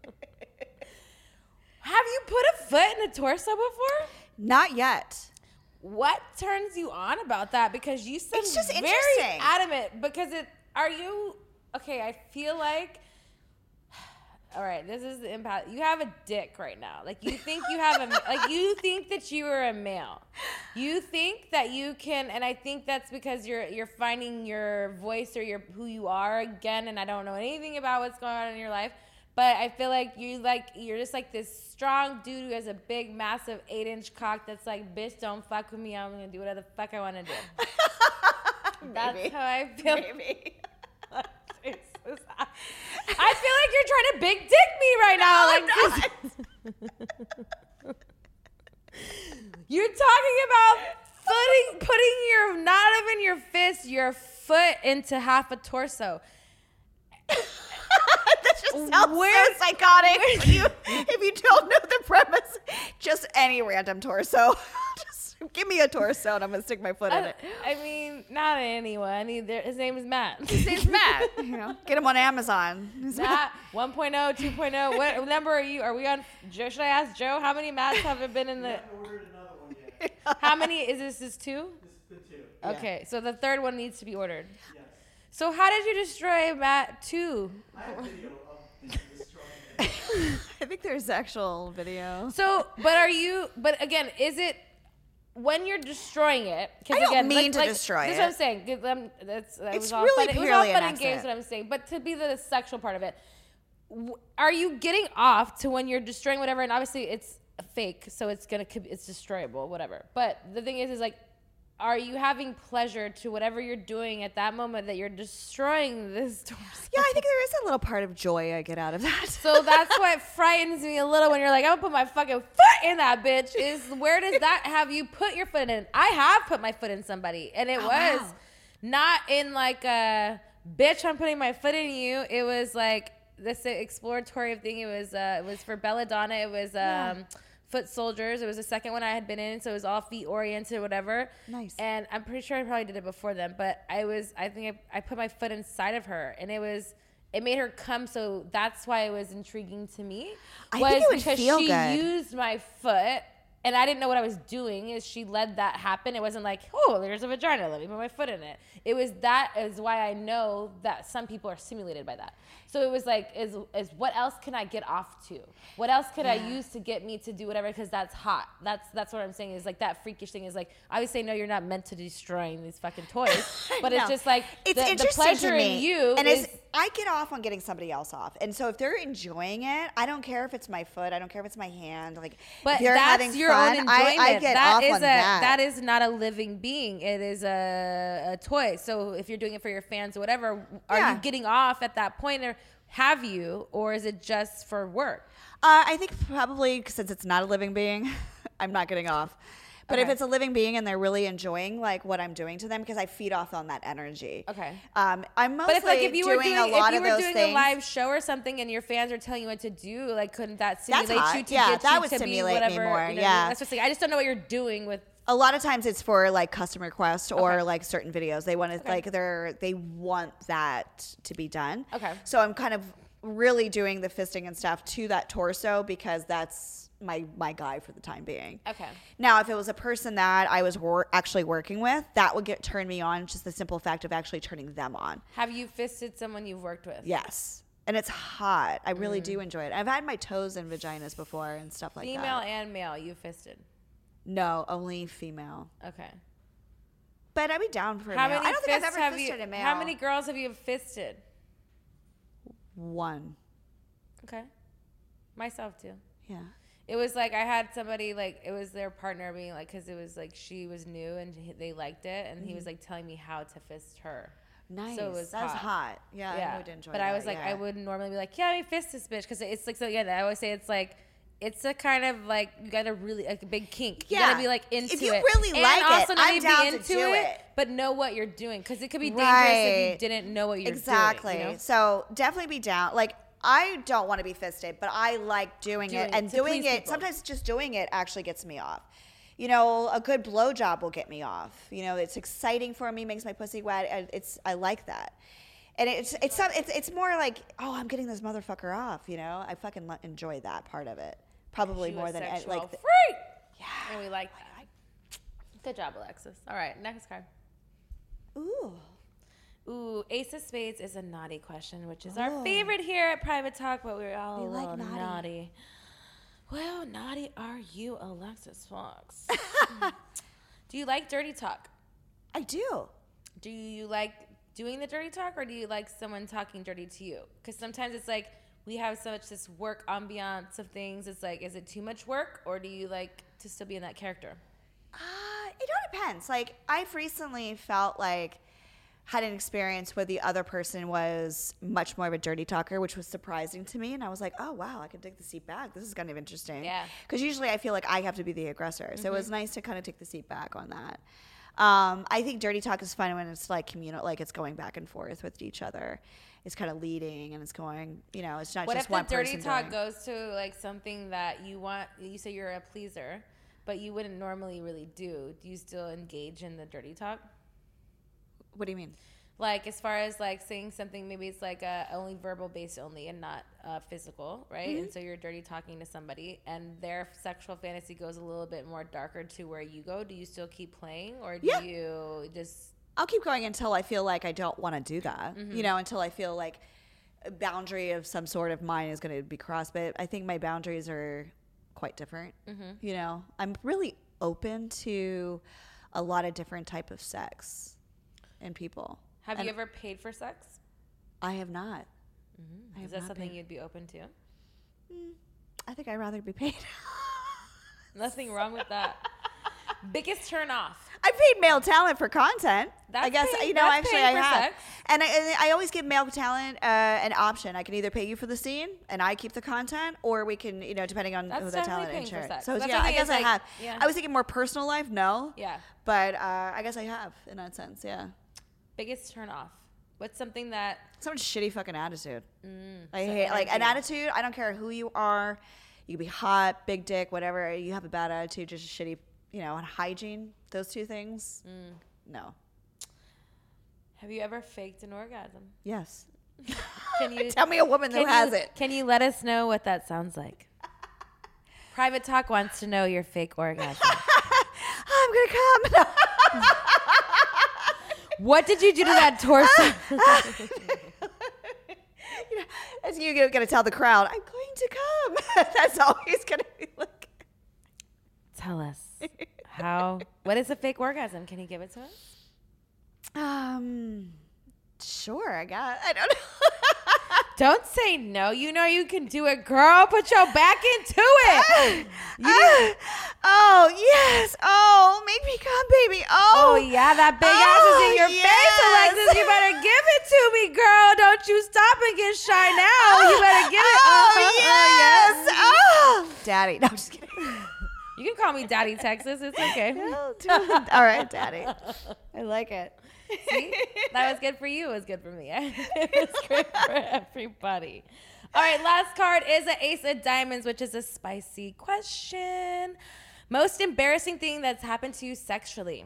Have you put a foot in a torso before? Not yet. What turns you on about that? Because you seem It's just very interesting. adamant. Because it are you okay? I feel like. All right, this is the impact. You have a dick right now. Like you think you have a like you think that you are a male. You think that you can, and I think that's because you're you're finding your voice or your who you are again. And I don't know anything about what's going on in your life, but I feel like you like you're just like this strong dude who has a big, massive eight inch cock that's like, bitch, don't fuck with me. I'm gonna do whatever the fuck I want to do. That's Maybe. how I feel. Maybe. Jesus. I, I feel like you're trying to big dick me right now. Like this. You're talking about putting putting your not even your fist, your foot into half a torso. That just sounds Where- so psychotic. If you, if you don't know the premise, just any random torso. Just Give me a torso and I'm gonna stick my foot in I, it. I mean, not anyone. Either. His name is Matt. His name's Matt. You know, get him on Amazon. Matt one point oh, two point oh. What number are you? Are we on? Joe? Should I ask Joe how many Matts have been in the? ordered another one yet. How many is this? Is two? This is the two. Okay, so the third one needs to be ordered. Yes. So how did you destroy Matt two? I have video of the destroying it. I think there's actual video. So, but are you? But again, is it when you're destroying it? I don't again, mean like, to like, destroy This is it. what I'm saying. 'Cause, um, that's, that It's was all really fun. It was all purely fun an and games. accident. What I'm saying, but to be the sexual part of it, w- are you getting off to when you're destroying whatever? And obviously, it's fake, so it's gonna it's destroyable, whatever. But the thing is, is like. Are you having pleasure to whatever you're doing at that moment that you're destroying this torso? Yeah, I think there is a little part of joy I get out of that. So that's what frightens me a little when you're like, I'm gonna put my fucking foot in that bitch. Is where does that have you put your foot in? I have put my foot in somebody, and it Oh, was wow. not in like a bitch. I'm putting my foot in you. It was like this exploratory thing. It was uh, it was for Belladonna. It was um, Yeah. Foot Soldiers. It was the second one I had been in, so it was all feet oriented, whatever. Nice. And I'm pretty sure I probably did it before then, but I was, I think I, I put my foot inside of her, and it was, it made her come. So that's why it was intriguing to me. I was think it would because feel she good. used my foot, and I didn't know what I was doing. Is she let that happen? It wasn't like, oh, there's a vagina. Let me put my foot in it. It was that is why I know that some people are stimulated by that. So it was like, is is what else can I get off to? What else could I use to get me to do whatever? Because that's hot. That's that's what I'm saying. Is like that freakish thing is like, I would say no, you're not meant to destroying these fucking toys. But it's No. just like It's the, the interesting pleasure to me. in you and is. it's, I get off on getting somebody else off, and so if they're enjoying it, I don't care if it's my foot, I don't care if it's my hand. Like, But if they're that's having your fun, own enjoyment. I, I get That off is on a, that. That is not a living being. It is a, a toy. So if you're doing it for your fans or whatever, are Yeah. you getting off at that point, or have you, or is it just for work? Uh, I think probably since it's not a living being, I'm not getting off. But if Okay. it's a living being and they're really enjoying like what I'm doing to them, because I feed off on that energy. Okay. Um, I'm mostly But if like if you were doing, doing, a lot if you of were those doing things. a live show or something and your fans are telling you what to do, like couldn't that stimulate hot. you to Yeah, get that you would to stimulate be me whatever? more, You know, yeah. That's just like I just don't know what you're doing with. A lot of times it's for like customer requests or Okay. like certain videos. They want to Okay. like they're they want that to be done. Okay. So I'm kind of really doing the fisting and stuff to that torso because that's my my guy for the time being. Okay. Now, if it was a person that I was wor- actually working with, that would get turn me on. Just the simple fact of actually turning them on. Have you fisted someone you've worked with? Yes. And it's hot. I really Mm. do enjoy it. I've had my toes in vaginas before and stuff like Female that. and male, you fisted. No, only female. Okay. But I'd be down for a How male. many I don't think I've fists ever have fisted you? a male. How many girls have you fisted? One. Okay. Myself too. Yeah. It was like I had somebody like it was their partner being like because it was like she was new and he- they liked it and he was like telling me how to fist her. Nice. So it was That was hot. hot. Yeah, Yeah, I would enjoy but that. I was like yeah. I wouldn't normally be like yeah let me fist this bitch because it's like so again I always say it's like it's a kind of like you gotta really like a big kink. You Yeah. gotta be like into If you it. really and like it, also not I'm even down be to into do it, it. but know what you're doing because it could be dangerous if Right. you didn't know what you're exactly. doing. You know? So definitely be down. Like I don't want to be fisted, but I like doing, Doing it, it and to doing please it. people. Sometimes just doing it actually gets me off. You know, a good blowjob will get me off. You know, it's exciting for me, makes my pussy wet. And it's I like that, and it's it's some it's it's more like oh I'm getting this motherfucker off. You know, I fucking lo- enjoy that part of it probably She more was than any- sexual like the, freak. yeah. And we like that. Good job, Alexis. All right, next card. Ooh. Ooh, Ace of Spades is a naughty question, which is Oh. our favorite here at Private Talk, but we're all We a like little naughty. naughty. Well, naughty are you, Alexis Fox? Do you like dirty talk? I do. Do you like doing the dirty talk, or do you like someone talking dirty to you? Because sometimes it's like we have so much this work ambiance of things. It's like, is it too much work, or do you like to still be in that character? Uh, it all depends. Like I've recently felt like had an experience where the other person was much more of a dirty talker, which was surprising to me. And I was like, oh, wow, I can take the seat back. This is kind of interesting. Yeah. Because usually I feel like I have to be the aggressor. So it was nice to kind of take the seat back on that. Um, I think dirty talk is fun when it's like communal, like it's going back and forth with each other. It's kind of leading and it's going, you know, it's not What just if one the dirty person talk doing. goes to like something that you want? You say you're a pleaser. but you wouldn't normally really do. Do you still engage in the dirty talk? What do you mean? Like as far as like saying something, maybe it's like uh, only verbal based only and not uh, physical, right? Mm-hmm. And so you're dirty talking to somebody, and their sexual fantasy goes a little bit more darker to where you go. Do you still keep playing, or do Yeah. you just? I'll keep going until I feel like I don't want to do that. Mm-hmm. You know, until I feel like a boundary of some sort of mine is going to be crossed. But I think my boundaries are quite different. Mm-hmm. You know, I'm really open to a lot of different type of sex and people. Have And you ever paid for sex? I have not. I have Is that not something paid. you'd be open to? I think I'd rather be paid. Nothing wrong with that. Biggest turn off. I paid male talent for content. I That's guess paying- you know. that's Actually, I paying for have, sex. and I, and I always give male talent uh, an option. I can either pay you for the scene, and I keep the content, or we can, you know, depending on That's who the definitely talent paying and for share. sex. So That's yeah, the I thing, guess it's I like- have. yeah. I was thinking more personal life, no. Yeah. But uh, I guess I have in that sense. Yeah. Biggest turn off. What's something that So much shitty fucking attitude. Mm, I so hate like an energy. attitude. I don't care who you are. You can be hot, big dick, whatever. You have a bad attitude, just shitty. You know, and hygiene. Those two things. Mm. No. Have you ever faked an orgasm? Yes. Can you Tell me a woman who can has you, it. Can you let us know what that sounds like? Private Talk wants to know your fake orgasm. I'm gonna come. What did you do to that torso? You know, as you're gonna tell the crowd, I'm going to come. That's always gonna be like. Tell us how. What is a fake orgasm? Can you give it to us? Um, sure. I got. I don't know. Don't say no. You know you can do it, girl. Put your back into it. You Ah, oh yes. Oh, make me come, baby. Oh, Oh yeah, that big Oh, ass is in your yes. face, Alexis. You better give it to me, girl. Don't you stop and get shy now. You better give it. Oh, Uh-huh, yes. yes. Oh, daddy. No, I'm just kidding. You can call me Daddy Texas. It's okay. All right, daddy. I like it. See? That was good for you. It was good for me. It was great for everybody. All right, last card is an Ace of Diamonds, which is a spicy question. Most embarrassing thing that's happened to you sexually.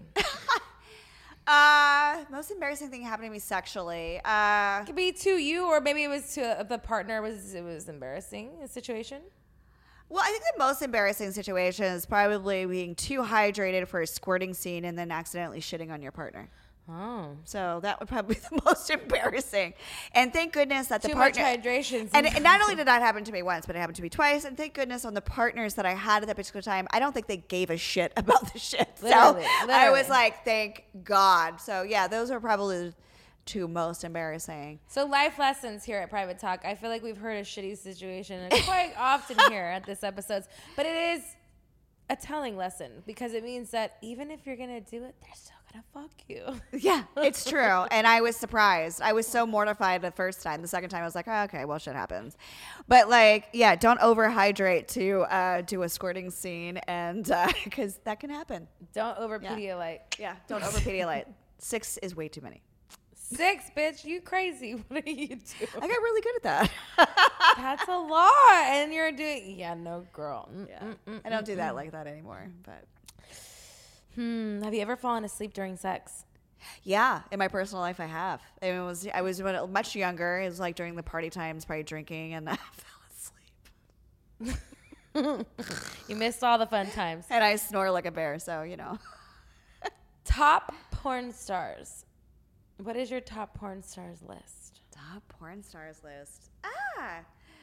Uh, most embarrassing thing happened to me sexually. Uh, It could be to you, or maybe it was to the partner. Was it was embarrassing a situation? well, I think the most embarrassing situation is probably being too hydrated for a squirting scene and then accidentally shitting on your partner. Oh, So that would probably be the most embarrassing. And thank goodness that the too much partner. hydration. And, and not only did that happen to me once, but it happened to me twice. And thank goodness on the partners that I had at that particular time, I don't think they gave a shit about the shit. Literally, so I literally. was like, thank God. So yeah, those are probably the two most embarrassing. So life lessons here at Private Talk. I feel like we've heard a shitty situation quite often here at this episodes, but it is a telling lesson because it means that even if you're gonna do it, they're still gonna fuck you. Yeah, it's true. And I was surprised. I was so mortified the first time. The second time I was like, oh, okay, well, shit happens. But like, yeah, don't overhydrate to uh, do a squirting scene, and because that can happen. Don't over Yeah. Pedialyte. Yeah, don't over Pedialyte. Six is way too many. Six, bitch, you crazy. What are you doing? I got really good at that. That's a lot. And you're doing, yeah, no, girl. Mm, Yeah. mm, mm, I don't mm, do that mm. like that anymore. But Hmm. Have you ever fallen asleep during sex? yeah, in my personal life, I have. It was I was when, much younger. It was like during the party times, probably drinking, and I fell asleep. You missed all the fun times. And I snore like a bear, so you know. Top porn stars. What is your top porn stars list? Top porn stars list. Ah.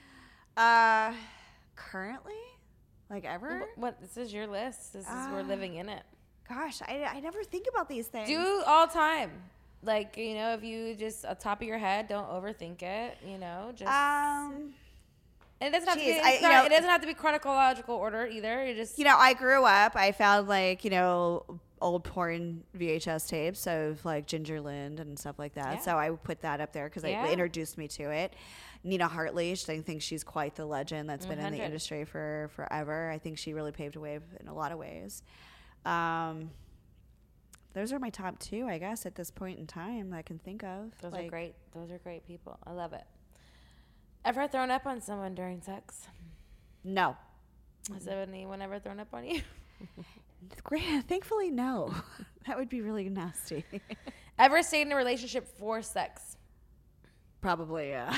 Uh, currently, like ever. What? This is your list. This is we're Ah. living in it. Gosh, I, I never think about these things. Do all time. Like, you know, if you just, on top of your head, don't overthink it, you know, just. Um, and it doesn't have to be, geez, I- it's you not- know- it doesn't have to be chronological order either. You just, you know, I grew up. I found like you know old porn V H S tapes of like Ginger Lind and stuff like that. Yeah. So I would put that up there because Yeah. it introduced me to it. Nina Hartley, I think she's quite the legend that's been in one hundred. the industry for forever. I think she really paved a way in a lot of ways. Um, those are my top two, I guess, at this point in time that I can think of. those are Like, great. Those are great people. I love it. Ever thrown up on someone during sex? No, Has anyone ever thrown up on you? Great. Thankfully, no. That would be really nasty. Ever stayed in a relationship for sex? Probably, yeah.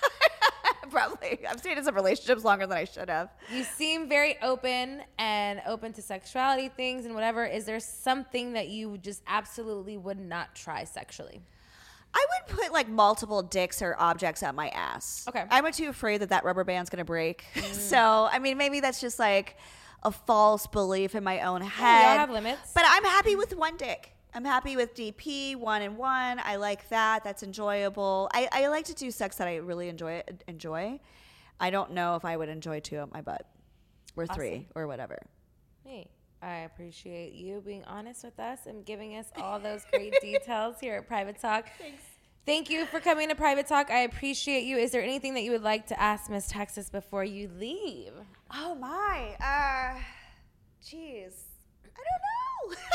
Probably. I've stayed in some relationships longer than I should have. You seem very open and open to sexuality things and whatever. Is there something that you just absolutely would not try sexually? I would put like multiple dicks or objects at my ass. Okay. I'm too afraid that that rubber band's going to break. So, I mean, maybe that's just like a false belief in my own Yeah, head. we all have limits. But I'm happy with one dick. I'm happy with D P, one and one. I like that. That's enjoyable. I, I like to do sex that I really enjoy. Enjoy. I don't know if I would enjoy two at my butt or Awesome. three or whatever. Hey, I appreciate you being honest with us and giving us all those great details here at Private Talk. Thanks. Thank you for coming to Private Talk. I appreciate you. Is there anything that you would like to ask Miss Texas before you leave? Oh my. Uh, jeez. I don't know.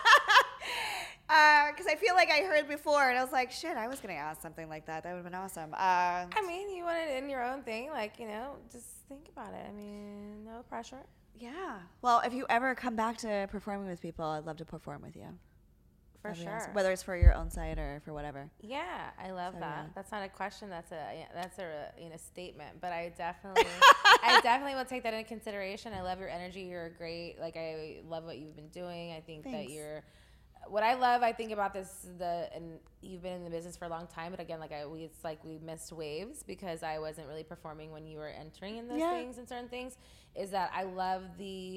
Because uh, I feel like I heard before, and I was like, shit, I was going to ask something like that. That would have been awesome. Uh, I mean, you want it in your own thing. Like, you know, just think about it. I mean, no pressure. yeah. Well, if you ever come back to performing with people, I'd love to perform with you. For That'd be sure. awesome. Whether it's for your own site or for whatever. Yeah, I love So, that. yeah. That's not a question. That's a yeah, that's a you know statement. But I definitely, I definitely will take that into consideration. I love your energy. You're great. Like I love what you've been doing. I think Thanks. that you're. What I love, I think about this, the and you've been in the business for a long time. But again, like I, we, it's like we missed waves because I wasn't really performing when you were entering in those Yeah. things and certain things. Is that I love the.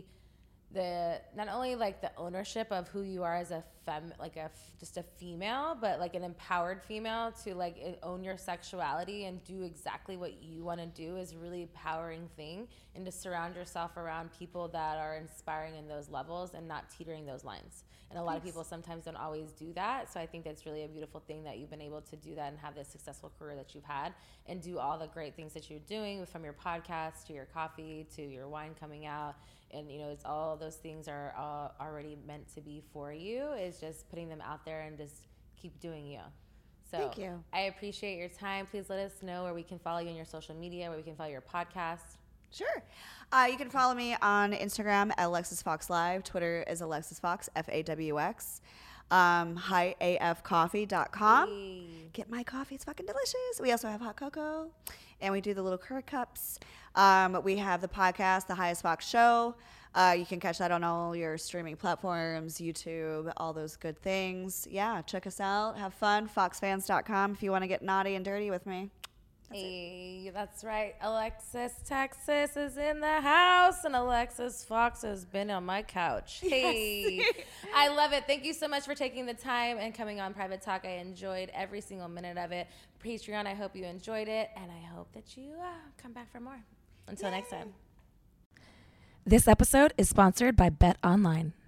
the not only like the ownership of who you are as a fem like a f- just a female, but like an empowered female to like i- own your sexuality and do exactly what you want to do is a really empowering thing, and to surround yourself around people that are inspiring in those levels and not teetering those lines. And a lot of people sometimes don't always do that, so I think that's really a beautiful thing that you've been able to do that and have this successful career that you've had and do all the great things that you're doing, from your podcast to your coffee to your wine coming out. And you know, it's all those things are uh, already meant to be for you. It's just putting them out there and just keep doing you. So Thank you. I appreciate your time. Please let us know where we can follow you on your social media, where we can follow your podcast. Sure. Uh, you can follow me on Instagram at Alexis Fox Live. Twitter is Alexis Fox, F A W X. Um, hi A F coffee dot com. Hey. Get my coffee. It's fucking delicious. We also have hot cocoa, and we do the little curd cups. Um, we have the podcast, The Highest Fox Show. Uh, you can catch that on all your streaming platforms, YouTube, all those good things. Yeah, check us out. Have fun. fox fans dot com if you want to get naughty and dirty with me. That's Hey, that's right. Alexis Texas is in the house, and Alexis Fox has been on my couch. Hey, I love it. Thank you so much for taking the time and coming on Private Talk. I enjoyed every single minute of it. Patreon, I hope you enjoyed it, and I hope that you uh, come back for more. Until next time. This episode is sponsored by Bet Online.